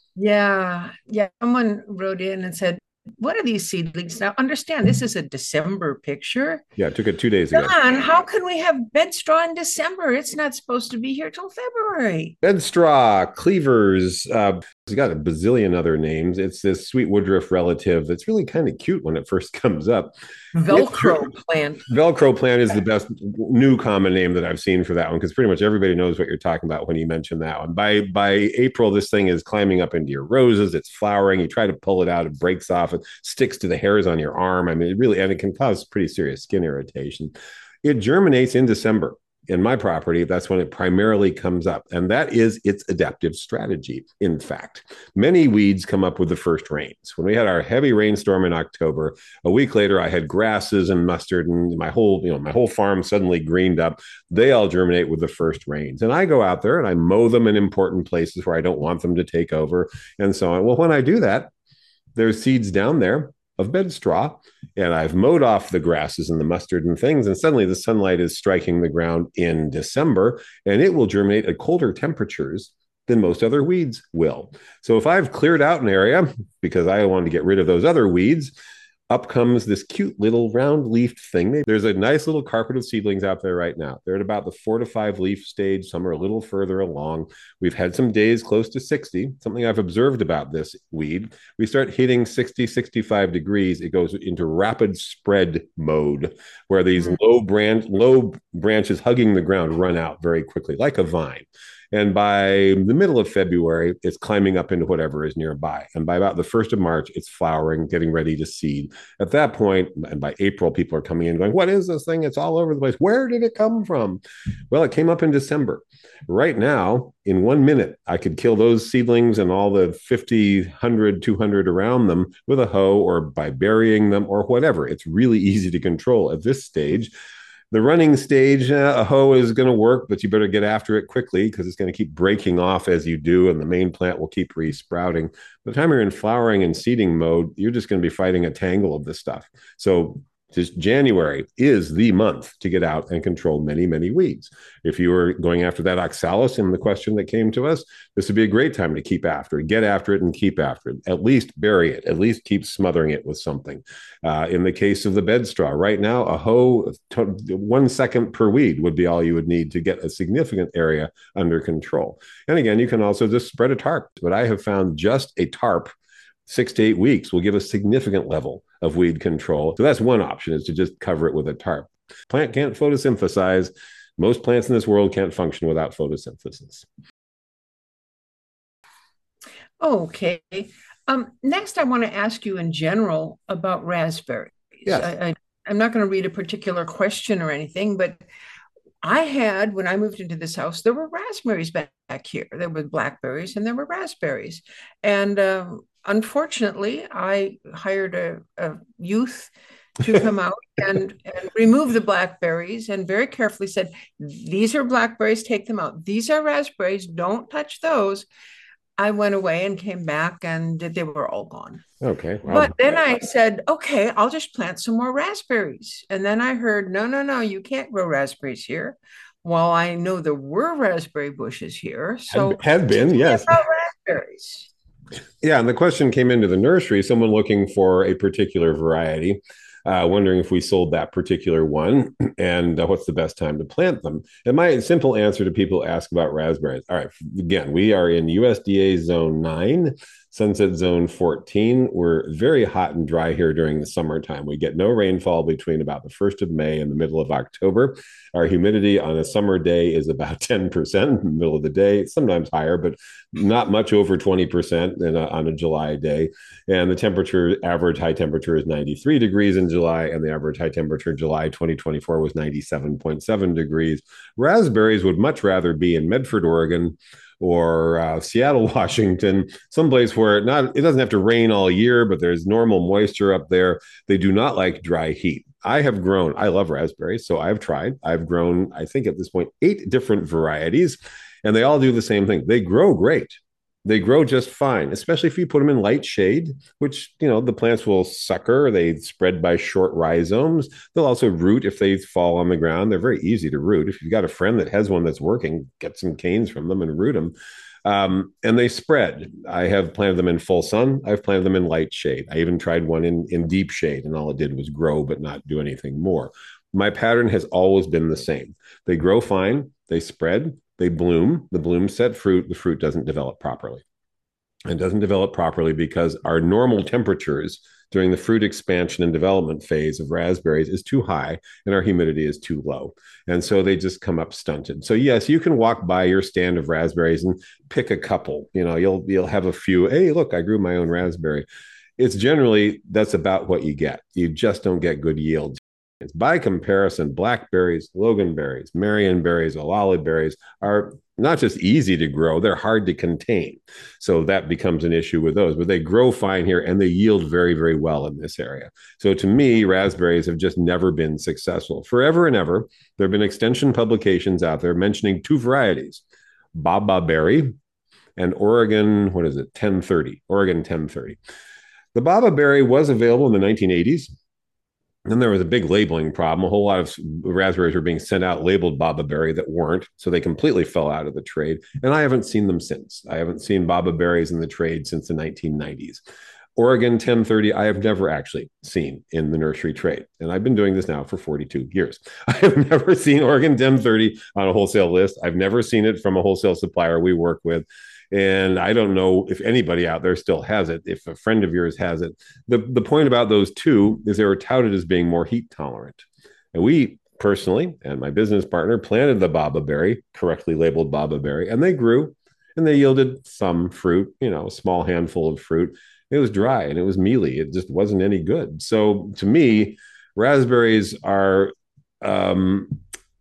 Yeah, yeah. Someone wrote in and said, what are these seedlings? Now, understand, this is a December picture. Yeah, I took it two days ago. John, how can we have bed straw in December? It's not supposed to be here till February. Bed straw, cleavers, uh, it's got a bazillion other names. It's this sweet woodruff relative that's really kind of cute when it first comes up. Velcro plant. Velcro plant is the best new common name that I've seen for that one, because pretty much everybody knows what you're talking about when you mention that one. By by April, this thing is climbing up into your roses. It's flowering. You try to pull it out, it breaks off. It sticks to the hairs on your arm. I mean, it really, and it can cause pretty serious skin irritation. It germinates in December. In my property, that's when it primarily comes up. And that is its adaptive strategy. In fact, many weeds come up with the first rains. When we had our heavy rainstorm in October, a week later, I had grasses and mustard, and my whole, you know, my whole farm suddenly greened up. They all germinate with the first rains. And I go out there and I mow them in important places where I don't want them to take over and so on. Well, when I do that, there's seeds down there of bed straw, and I've mowed off the grasses and the mustard and things, and suddenly the sunlight is striking the ground in December, and it will germinate at colder temperatures than most other weeds will. So if I've cleared out an area because I wanted to get rid of those other weeds, up comes this cute little round leafed thing. There's a nice little carpet of seedlings out there right now. They're at about the four to five leaf stage. Some are a little further along. We've had some days close to sixty. Something I've observed about this weed, we start hitting sixty, sixty-five degrees. It goes into rapid spread mode, where these low branch, low branches hugging the ground run out very quickly, like a vine. And by the middle of February, it's climbing up into whatever is nearby. And by about the first of March, it's flowering, getting ready to seed. At that point, and by April, people are coming in going, what is this thing? It's all over the place. Where did it come from? Well, it came up in December. Right now, in one minute, I could kill those seedlings and all the fifty, one hundred, two hundred around them with a hoe or by burying them or whatever. It's really easy to control at this stage. The running stage, uh, a hoe is going to work, but you better get after it quickly because it's going to keep breaking off as you do, and the main plant will keep re-sprouting. By the time you're in flowering and seeding mode, you're just going to be fighting a tangle of this stuff. So just January is the month to get out and control many, many weeds. If you were going after that oxalis in the question that came to us, this would be a great time to keep after it, get after it and keep after it. At least bury it, at least keep smothering it with something. Uh, in the case of the bedstraw, right now, a hoe, one second per weed would be all you would need to get a significant area under control. And again, you can also just spread a tarp, but I have found just a tarp six to eight weeks will give a significant level of weed control. So that's one option, is to just cover it with a tarp. Plant can't photosynthesize. Most plants in this world can't function without photosynthesis. Okay. Um, next, I want to ask you in general about raspberries. Yes. I, I, I'm not going to read a particular question or anything, but I had, when I moved into this house, there were raspberries back here. There were blackberries and there were raspberries. And uh, unfortunately, I hired a, a youth to come out and, and remove the blackberries and very carefully said, these are blackberries, take them out. These are raspberries, don't touch those. I went away and came back and they were all gone. Okay. Wow. But then I said, okay, I'll just plant some more raspberries. And then I heard, no, no, no, you can't grow raspberries here. Well, I know there were raspberry bushes here. So had, had been, yes. About raspberries. Yeah. And the question came into the nursery, someone looking for a particular variety. Uh, wondering if we sold that particular one and uh, what's the best time to plant them. And my simple answer to people who ask about raspberries. All right, again, we are in U S D A zone nine, Sunset Zone fourteen. We're very hot and dry here during the summertime. We get no rainfall between about the first of May and the middle of October. Our humidity on a summer day is about ten percent in the middle of the day, sometimes higher, but not much over twenty percent in a, on a July day. And the temperature, average high temperature is ninety-three degrees in July, and the average high temperature in July twenty twenty-four was ninety-seven point seven degrees. Raspberries would much rather be in Medford, Oregon, or uh, Seattle, Washington, someplace where it not it doesn't have to rain all year, but there's normal moisture up there. They do not like dry heat. I have grown, I love raspberries, so I've tried. I've grown, I think at this point, eight different varieties, and they all do the same thing. They grow great. They grow just fine, especially if you put them in light shade, which, you know, the plants will sucker. They spread by short rhizomes. They'll also root if they fall on the ground. They're very easy to root. If you've got a friend that has one that's working, get some canes from them and root them. Um, and they spread. I have planted them in full sun. I've planted them in light shade. I even tried one in, in deep shade, and all it did was grow but not do anything more. My pattern has always been the same. They grow fine. They spread. They bloom, the blooms set fruit, the fruit doesn't develop properly. It doesn't develop properly because our normal temperatures during the fruit expansion and development phase of raspberries is too high and our humidity is too low. And so they just come up stunted. So yes, you can walk by your stand of raspberries and pick a couple. You know, you'll you'll have a few, hey, look, I grew my own raspberry. It's generally, that's about what you get. You just don't get good yields. By comparison, blackberries, loganberries, marionberries, olalla berries are not just easy to grow, they're hard to contain. So that becomes an issue with those, but they grow fine here and they yield very, very well in this area. So to me, raspberries have just never been successful. Forever and ever, there have been extension publications out there mentioning two varieties, Baba berry and Oregon, what is it, ten thirty, Oregon ten thirty. The Baba berry was available in the nineteen eighties. Then there was a big labeling problem. A whole lot of raspberries were being sent out labeled Baba berry that weren't, so they completely fell out of the trade. And I haven't seen them since. I haven't seen Baba berries in the trade since the nineteen nineties. Oregon ten thirty, I have never actually seen in the nursery trade. And I've been doing this now for forty-two years. I have never seen Oregon ten thirty on a wholesale list. I've never seen it from a wholesale supplier we work with. And I don't know if anybody out there still has it, if a friend of yours has it. The, the point about those two is they were touted as being more heat tolerant. And we personally, and my business partner, planted the Baba berry, correctly labeled Baba berry, and they grew and they yielded some fruit, you know, a small handful of fruit. It was dry and it was mealy. It just wasn't any good. So to me, raspberries are um,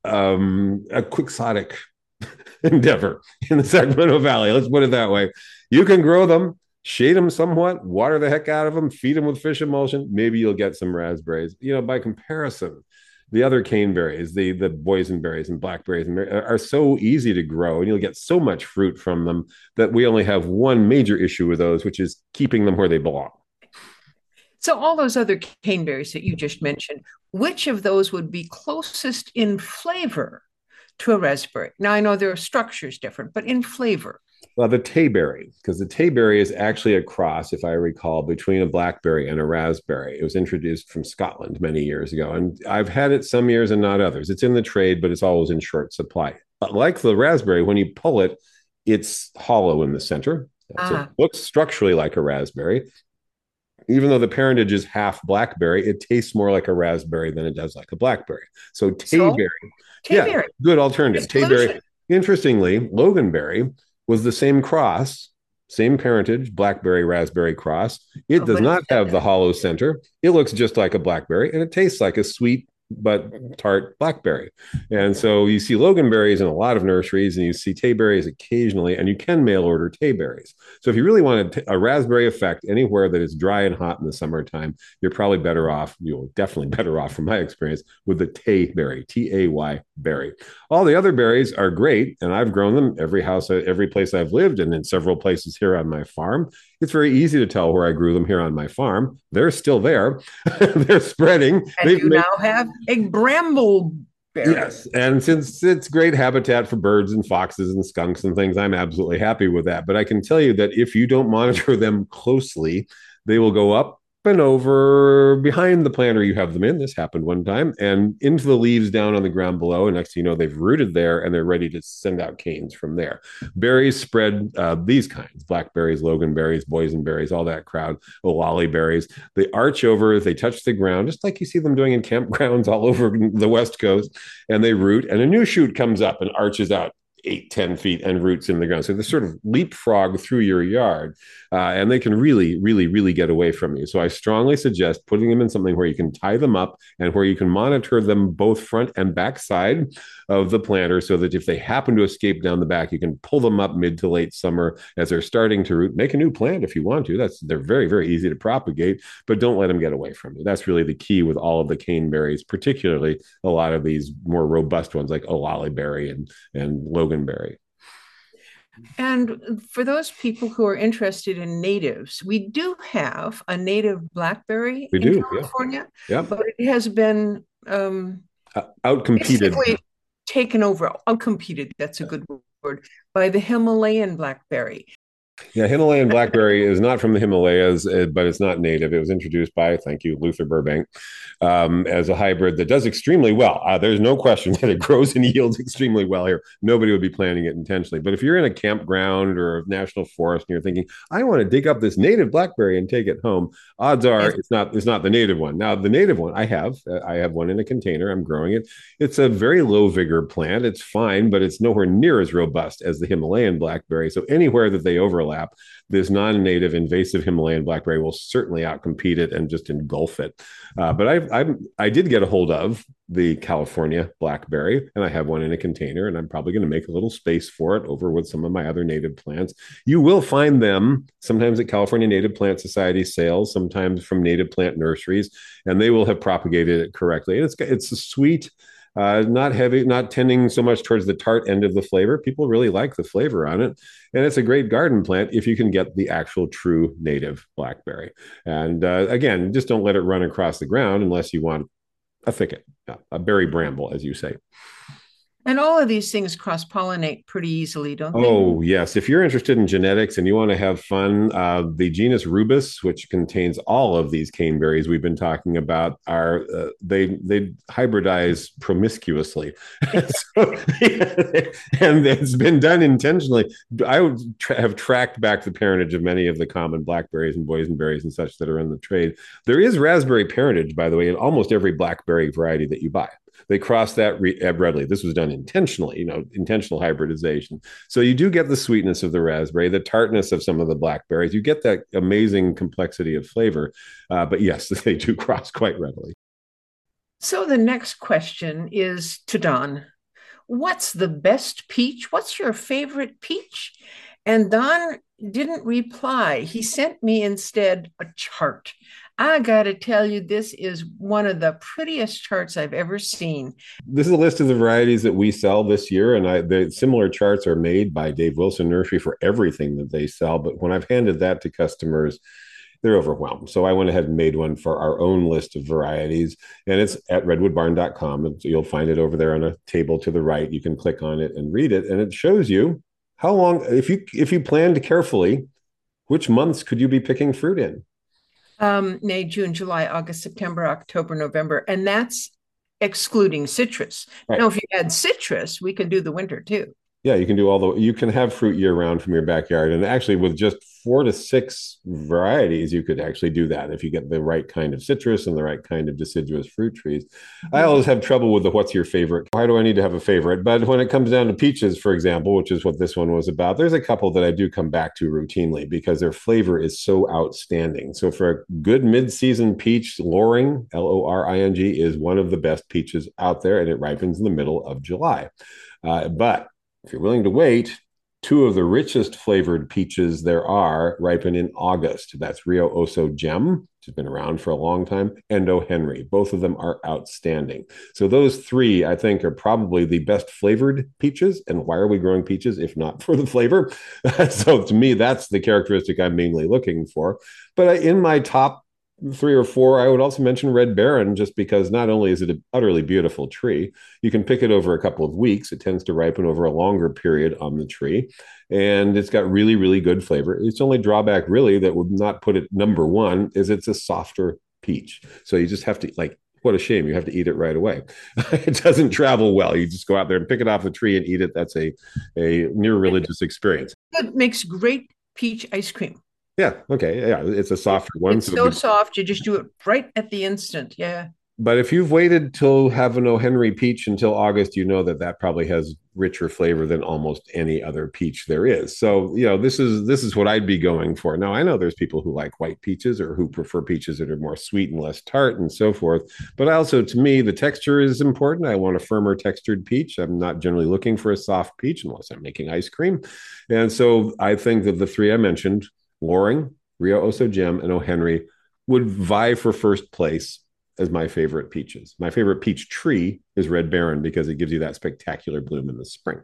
um, a quixotic endeavor in the Sacramento Valley. Let's put it that way. You can grow them, shade them somewhat, water the heck out of them, feed them with fish emulsion. Maybe you'll get some raspberries. You know, by comparison, The other caneberries, the the boysenberries and blackberries, and are so easy to grow, and you'll get so much fruit from them that we only have one major issue with those, which is keeping them where they belong. So all those other caneberries that you just mentioned, which of those would be closest in flavor to a raspberry? Now I know their structure is different, but in flavor. Well, the tayberry, because the tayberry is actually a cross, if I recall, between a blackberry and a raspberry. It was introduced from Scotland many years ago, and I've had it some years and not others. It's in the trade, but it's always in short supply. But like the raspberry, when you pull it, it's hollow in the center. So Ah. it looks structurally like a raspberry. Even though the parentage is half blackberry, it tastes more like a raspberry than it does like a blackberry. So tayberry, So yeah, tayberry. good alternative. Tayberry. Exclusion. Interestingly, loganberry was the same cross, same parentage, blackberry raspberry cross. It Oh, does but not instead have the of hollow center. It looks just like a blackberry, and it tastes like a sweet but tart blackberry. And so you see loganberries in a lot of nurseries, and you see tayberries occasionally, and you can mail order tayberries. So if you really want a, a raspberry effect anywhere that is dry and hot in the summertime, you're probably better off, you're definitely better off from my experience, with the tayberry, T A Y berry. All the other berries are great, and I've grown them every house, every place I've lived, and in several places here on my farm. It's very easy to tell where I grew them here on my farm. They're still there. They're spreading. and They've you made, now have a bramble berry. yes, and since it's great habitat for birds and foxes and skunks and things, I'm absolutely happy with that. But I can tell you that if you don't monitor them closely, they will go up and over behind the planter you have them in. This happened one time, and into the leaves down on the ground below. And next thing you know, they've rooted there and they're ready to send out canes from there. Berries spread uh, these kinds: blackberries, loganberries, boysenberries, all that crowd, olali berries. They arch over, they touch the ground, just like you see them doing in campgrounds all over the West Coast, and they root, and a new shoot comes up and arches out eight, ten feet and roots in the ground. So they sort of leapfrog through your yard, uh, and they can really, really, really get away from you. So I strongly suggest putting them in something where you can tie them up and where you can monitor them both front and back side of the planter, so that if they happen to escape down the back, you can pull them up mid to late summer as they're starting to root. Make a new plant if you want to. That's They're very, very easy to propagate, but don't let them get away from you. That's really the key with all of the caneberries, particularly a lot of these more robust ones like olali berry and and loganberry. And for those people who are interested in natives, we do have a native blackberry We in do, yeah, California, yeah. but it has been um, Uh, outcompeted. basically taken over, outcompeted, that's a good word, by the Himalayan blackberry. Yeah, Himalayan blackberry is not from the Himalayas, uh, but it's not native. It was introduced by, thank you, Luther Burbank, um, as a hybrid that does extremely well. Uh, there's no question that it grows and yields extremely well here. Nobody would be planting it intentionally. But if you're in a campground or a national forest and you're thinking, I want to dig up this native blackberry and take it home, odds are Yes. it's not it's not the native one. Now, the native one, I have. Uh, I have one in a container. I'm growing it. It's a very low vigor plant. It's fine, but it's nowhere near as robust as the Himalayan blackberry. So anywhere that they overlap, this non-native invasive Himalayan blackberry will certainly outcompete it and just engulf it. Uh, but I, I, I did get a hold of the California blackberry, and I have one in a container, and I'm probably going to make a little space for it over with some of my other native plants. You will find them sometimes at California Native Plant Society sales, sometimes from native plant nurseries, and they will have propagated it correctly. And it's it's a sweet. Uh, not heavy, not tending so much towards the tart end of the flavor. People really like the flavor on it. And it's a great garden plant if you can get the actual true native blackberry. And uh, again, just don't let it run across the ground unless you want a thicket, a berry bramble, as you say. And all of these things cross-pollinate pretty easily, don't they? Oh, yes. If you're interested in genetics and you want to have fun, uh, the genus Rubus, which contains all of these caneberries we've been talking about, are uh, they they hybridize promiscuously. So, yeah, and it's been done intentionally. I would tra- have tracked back the parentage of many of the common blackberries and boysenberries and such that are in the trade. There is raspberry parentage, by the way, in almost every blackberry variety that you buy. They cross that re- readily. This was done intentionally, you know, intentional hybridization. So you do get the sweetness of the raspberry, the tartness of some of the blackberries. You get that amazing complexity of flavor. Uh, but yes, they do cross quite readily. So the next question is to Don. What's the best peach? What's your favorite peach? And Don didn't reply. He sent me instead a chart, I got to tell you, this is one of the prettiest charts I've ever seen. This is a list of the varieties that we sell this year, and I, the similar charts are made by Dave Wilson Nursery for everything that they sell. But when I've handed that to customers, they're overwhelmed. So I went ahead and made one for our own list of varieties, and it's at redwood barn dot com. You'll find it over there on a table to the right. You can click on it and read it, and it shows you how long, if you if you planned carefully, which months could you be picking fruit in? Um, May, June, July, August, September, October, November, and that's excluding citrus. Right. Now, if you add citrus, we can do the winter too. Yeah, you can do all the, you can have fruit year round from your backyard. And actually, with just four to six varieties, you could actually do that if you get the right kind of citrus and the right kind of deciduous fruit trees. Mm-hmm. I always have trouble with the what's your favorite? Why do I need to have a favorite? But when it comes down to peaches, for example, which is what this one was about, there's a couple that I do come back to routinely because their flavor is so outstanding. So for a good mid-season peach, Loring, L O R I N G, is one of the best peaches out there, and it ripens in the middle of July. Uh, but if you're willing to wait, two of the richest flavored peaches there are ripen in August. That's Rio Oso Gem, which has been around for a long time, and O. Henry. Both of them are outstanding. So those three, I think, are probably the best flavored peaches. And why are we growing peaches if not for the flavor? So to me, that's the characteristic I'm mainly looking for. But in my top three or four, I would also mention Red Baron, just because not only is it an utterly beautiful tree, you can pick it over a couple of weeks. It tends to ripen over a longer period on the tree, and it's got really, really good flavor. Its only drawback, really, that would not put it number one, is it's a softer peach. So you just have to, like, what a shame, you have to eat it right away. It doesn't travel well. You just go out there and pick it off the tree and eat it. That's a, a near religious experience. It makes great peach ice cream. Yeah. Okay. Yeah. It's a softer one. It's so, so soft. You just do it right at the instant. Yeah. But if you've waited till have an O. Henry peach until August, you know that that probably has richer flavor than almost any other peach there is. So, you know, this is this is what I'd be going for. Now, I know there's people who like white peaches or who prefer peaches that are more sweet and less tart and so forth. But also, to me, the texture is important. I want a firmer textured peach. I'm not generally looking for a soft peach unless I'm making ice cream. And so I think that the three I mentioned, Loring, Rio Oso Gem, and O. Henry, would vie for first place as my favorite peaches. My favorite peach tree is Red Baron because it gives you that spectacular bloom in the spring.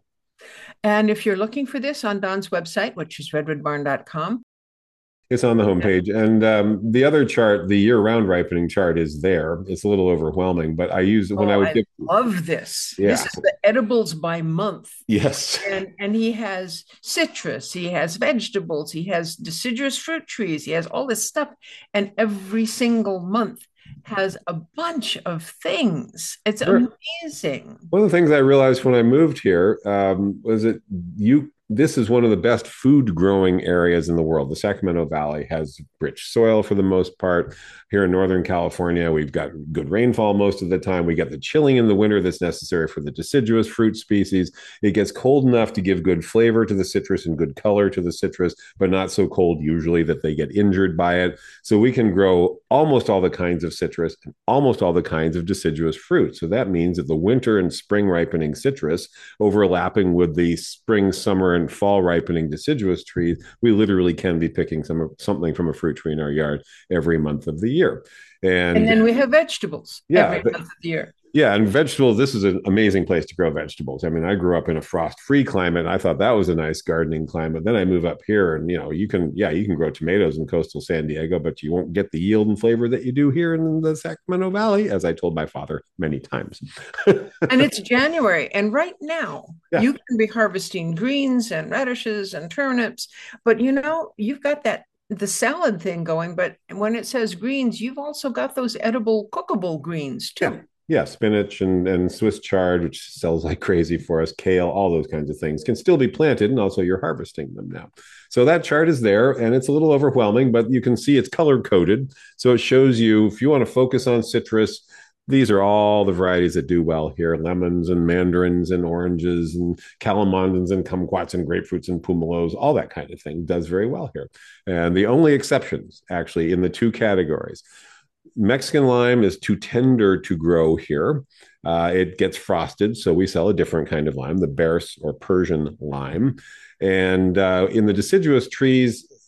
And if you're looking for this on Don's website, which is redwood barn dot com, it's on the homepage. And um, the other chart, the year-round ripening chart, is there. It's a little overwhelming, but I use when oh, I would I give. love this. Yeah. This is the edibles by month. Yes. And and he has citrus, he has vegetables, he has deciduous fruit trees, he has all this stuff, and every single month has a bunch of things. It's sure. Amazing. One of the things I realized when I moved here um, was that you. This is one of the best food growing areas in the world. The Sacramento Valley has rich soil for the most part. Here in Northern California, we've got good rainfall most of the time. We get the chilling in the winter that's necessary for the deciduous fruit species. It gets cold enough to give good flavor to the citrus and good color to the citrus, but not so cold usually that they get injured by it. So we can grow almost all the kinds of citrus and almost all the kinds of deciduous fruit. So that means that the winter and spring ripening citrus overlapping with the spring, summer, and fall ripening deciduous trees, we literally can be picking some something from a fruit tree in our yard every month of the year. And, and then we have vegetables yeah, every month of the year. Yeah, and vegetables, this is an amazing place to grow vegetables. I mean, I grew up in a frost-free climate, and I thought that was a nice gardening climate. Then I move up here, and, you know, you can, yeah, you can grow tomatoes in coastal San Diego, but you won't get the yield and flavor that you do here in the Sacramento Valley, as I told my father many times. And it's January, and right now, yeah. you can be harvesting greens and radishes and turnips, but, you know, you've got that the salad thing going, but when it says greens, you've also got those edible, cookable greens, too. Yeah. Yeah, spinach and, and Swiss chard, which sells like crazy for us, kale, all those kinds of things can still be planted, and also you're harvesting them now. So that chart is there, and it's a little overwhelming, but you can see it's color-coded. So it shows you, if you want to focus on citrus, these are all the varieties that do well here. Lemons and mandarins and oranges and calamondins and kumquats and grapefruits and pumelos, all that kind of thing does very well here. And the only exceptions, actually, in the two categories, Mexican lime is too tender to grow here. Uh, it gets frosted, so we sell a different kind of lime, the Berce or Persian lime. And uh, in the deciduous trees,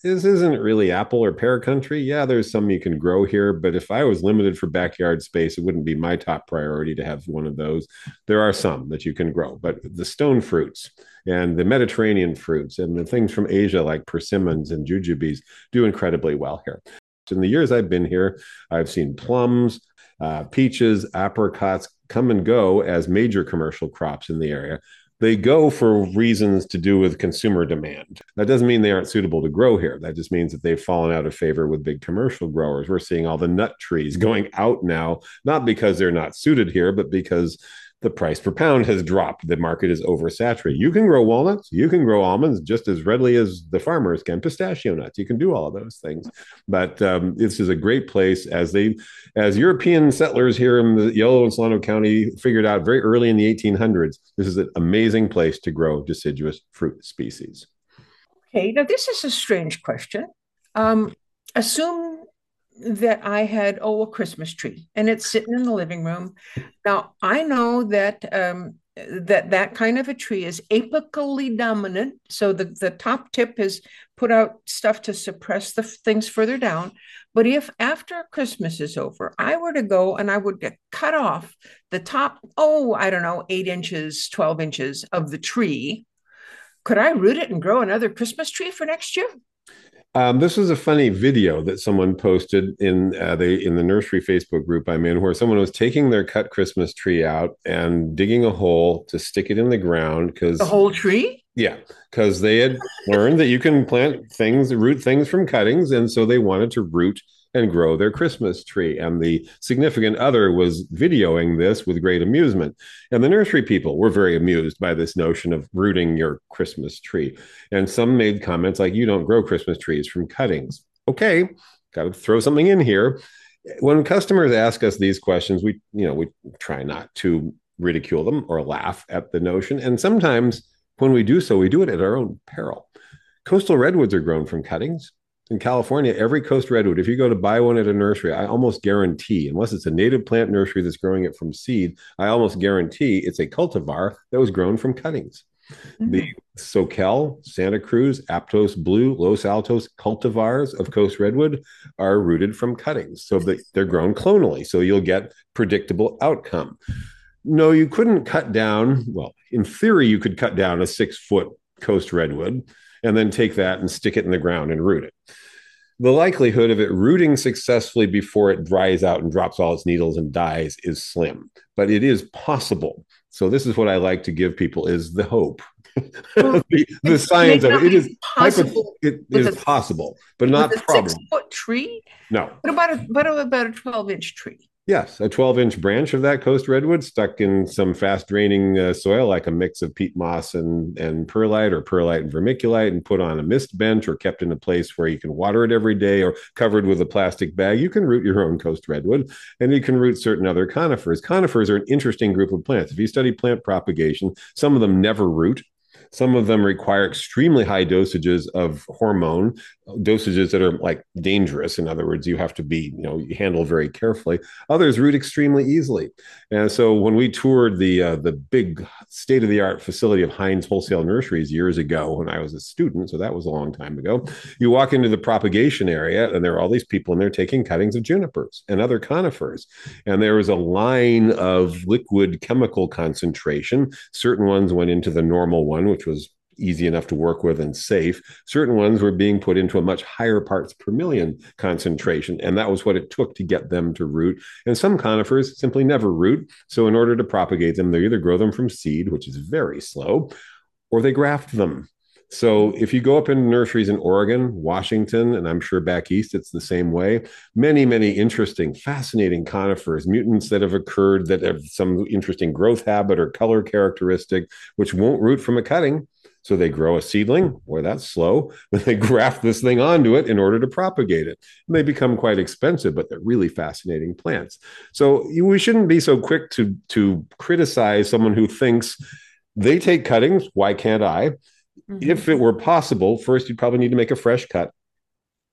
this isn't really apple or pear country. Yeah, there's some you can grow here, but if I was limited for backyard space, it wouldn't be my top priority to have one of those. There are some that you can grow, but the stone fruits and the Mediterranean fruits and the things from Asia like persimmons and jujubes do incredibly well here. In the years I've been here, I've seen plums, uh, peaches, apricots come and go as major commercial crops in the area. They go for reasons to do with consumer demand. That doesn't mean they aren't suitable to grow here. That just means that they've fallen out of favor with big commercial growers. We're seeing all the nut trees going out now, not because they're not suited here, but because the price per pound has dropped. The market is oversaturated. You can grow walnuts, you can grow almonds just as readily as the farmers can. Pistachio nuts, you can do all of those things. But um, this is a great place as they, as European settlers here in the Yellow and Solano County figured out very early in the eighteen hundreds. This is an amazing place to grow deciduous fruit species. Okay, now this is a strange question. Um, assume that I had, oh, a Christmas tree and it's sitting in the living room. Now, I know that um, that that kind of a tree is apically dominant. So the, the top tip is put out stuff to suppress the things further down. But if after Christmas is over, I were to go and I would get cut off the top, oh, I don't know, eight inches, twelve inches of the tree, could I root it and grow another Christmas tree for next year? Um, this was a funny video that someone posted in uh, the in the nursery Facebook group I'm in, where someone was taking their cut Christmas tree out and digging a hole to stick it in the ground because the whole tree. Yeah, because they had learned that you can plant things, root things from cuttings, and so they wanted to root and grow their Christmas tree. And the significant other was videoing this with great amusement. And the nursery people were very amused by this notion of rooting your Christmas tree. And some made comments like, you don't grow Christmas trees from cuttings. Okay, got to throw something in here. When customers ask us these questions, we, you know, we try not to ridicule them or laugh at the notion. And sometimes when we do so, we do it at our own peril. Coastal redwoods are grown from cuttings. In California, every coast redwood, if you go to buy one at a nursery, I almost guarantee, unless it's a native plant nursery that's growing it from seed, I almost guarantee it's a cultivar that was grown from cuttings. Mm-hmm. The Soquel, Santa Cruz, Aptos Blue, Los Altos cultivars of coast redwood are rooted from cuttings. So that they're grown clonally. So you'll get predictable outcome. No, you couldn't cut down. Well, in theory, you could cut down a six foot coast redwood and then take that and stick it in the ground and root it. The likelihood of it rooting successfully before it dries out and drops all its needles and dies is slim, but it is possible. So this is what I like to give people is the hope. Well, the, the science of it. It is possible. It is a, possible, but not probable. Six foot tree? No. What about a, what about a twelve inch tree? Yes, a twelve inch branch of that coast redwood stuck in some fast draining uh, soil, like a mix of peat moss and, and perlite or perlite and vermiculite, and put on a mist bench or kept in a place where you can water it every day or covered with a plastic bag. You can root your own coast redwood, and you can root certain other conifers. Conifers are an interesting group of plants. If you study plant propagation, some of them never root. Some of them require extremely high dosages of hormone, dosages that are like dangerous. In other words, you have to be, you know, handled very carefully. Others root extremely easily. And so when we toured the uh, the big state-of-the-art facility of Heinz Wholesale Nurseries years ago when I was a student, so that was a long time ago, you walk into the propagation area and there are all these people and they're taking cuttings of junipers and other conifers. And there was a line of liquid chemical concentration. Certain ones went into the normal one, which was easy enough to work with and safe. Certain ones were being put into a much higher parts per million concentration, and that was what it took to get them to root. And some conifers simply never root. So in order to propagate them, they either grow them from seed, which is very slow, or they graft them. So if you go up in nurseries in Oregon, Washington, and I'm sure back east, it's the same way. Many, many interesting, fascinating conifers, mutants that have occurred that have some interesting growth habit or color characteristic, which won't root from a cutting. So they grow a seedling, boy, that's slow. Then they graft this thing onto it in order to propagate it. And they become quite expensive, but they're really fascinating plants. So we shouldn't be so quick to, to criticize someone who thinks they take cuttings. Why can't I? Mm-hmm. If it were possible, first, you'd probably need to make a fresh cut.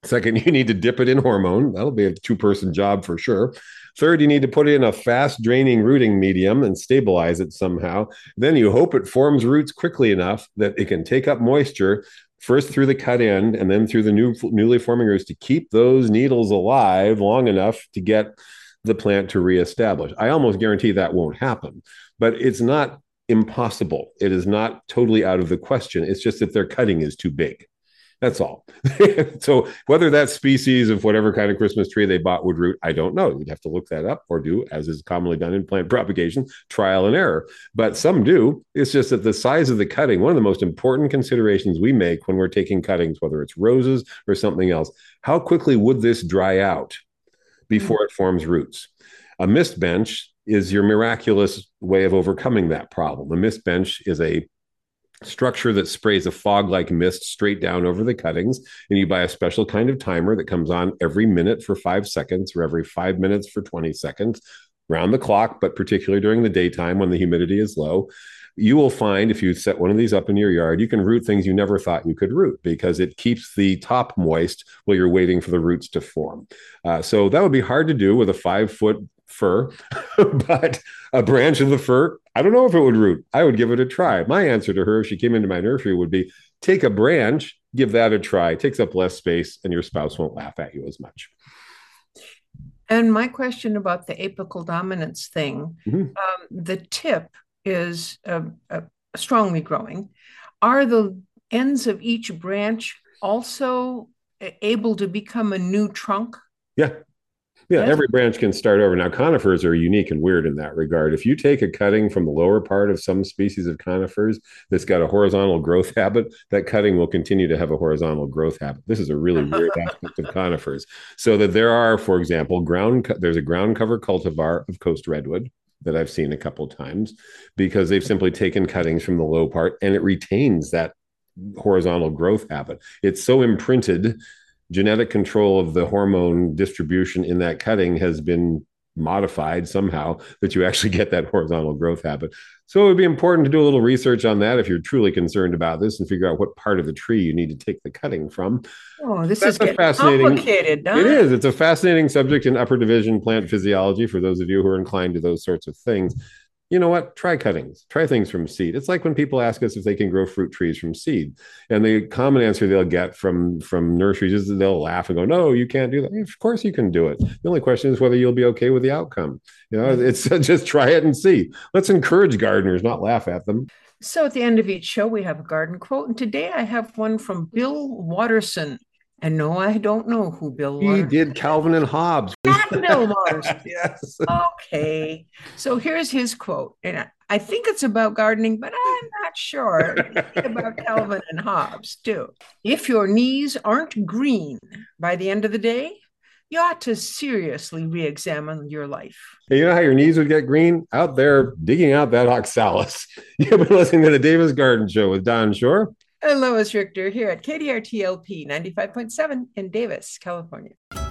Second, you need to dip it in hormone. That'll be a two-person job for sure. Third, you need to put it in a fast-draining rooting medium and stabilize it somehow. Then you hope it forms roots quickly enough that it can take up moisture first through the cut end and then through the new, newly forming roots to keep those needles alive long enough to get the plant to reestablish. I almost guarantee that won't happen, but it's not impossible. It is not totally out of the question. It's just that their cutting is too big. That's all. So whether that species of whatever kind of Christmas tree they bought would root, I don't know. You'd have to look that up or do, as is commonly done in plant propagation, trial and error. But some do. It's just that the size of the cutting, one of the most important considerations we make when we're taking cuttings, whether it's roses or something else, how quickly would this dry out before mm-hmm. it forms roots? A mist bench is your miraculous way of overcoming that problem. A mist bench is a structure that sprays a fog-like mist straight down over the cuttings, and you buy a special kind of timer that comes on every minute for five seconds or every five minutes for twenty seconds, round the clock, but particularly during the daytime when the humidity is low. You will find if you set one of these up in your yard, you can root things you never thought you could root because it keeps the top moist while you're waiting for the roots to form. Uh, so that would be hard to do with a five-foot fir, but a branch of the fir, I don't know if it would root. I would give it a try. My answer to her, if she came into my nursery, would be take a branch, give that a try. It takes up less space, and your spouse won't laugh at you as much. And my question about the apical dominance thing, mm-hmm. um, the tip is uh, uh, strongly growing. Are the ends of each branch also able to become a new trunk? Yeah. Yeah, every branch can start over. Now, conifers are unique and weird in that regard. If you take a cutting from the lower part of some species of conifers that's got a horizontal growth habit, that cutting will continue to have a horizontal growth habit. This is a really weird aspect of conifers. So that there are, for example, ground there's a ground cover cultivar of coast redwood that I've seen a couple times because they've simply taken cuttings from the low part and it retains that horizontal growth habit. It's so imprinted. Genetic control of the hormone distribution in that cutting has been modified somehow that you actually get that horizontal growth habit. So it would be important to do a little research on that if you're truly concerned about this and figure out what part of the tree you need to take the cutting from. Oh, this That's is getting fascinating, complicated. Huh? It is. It's a fascinating subject in upper division plant physiology for those of you who are inclined to those sorts of things. You know what? Try cuttings. Try things from seed. It's like when people ask us if they can grow fruit trees from seed. And the common answer they'll get from, from nurseries is they'll laugh and go, no, you can't do that. Of course you can do it. The only question is whether you'll be okay with the outcome. You know, it's just try it and see. Let's encourage gardeners, not laugh at them. So at the end of each show, we have a garden quote. And today I have one from Bill Watterson. And no, I don't know who Bill he Watterson did Calvin and Hobbes. Not Bill Watterson. Yes. Okay. So here's his quote. And I think it's about gardening, but I'm not sure. It's about Calvin and Hobbes, too. If your knees aren't green by the end of the day, you ought to seriously re-examine your life. Hey, you know how your knees would get green? Out there digging out that oxalis. You've been listening to the Davis Garden Show with Don Shore and Lois Richter here at K D R T L P ninety-five point seven in Davis, California.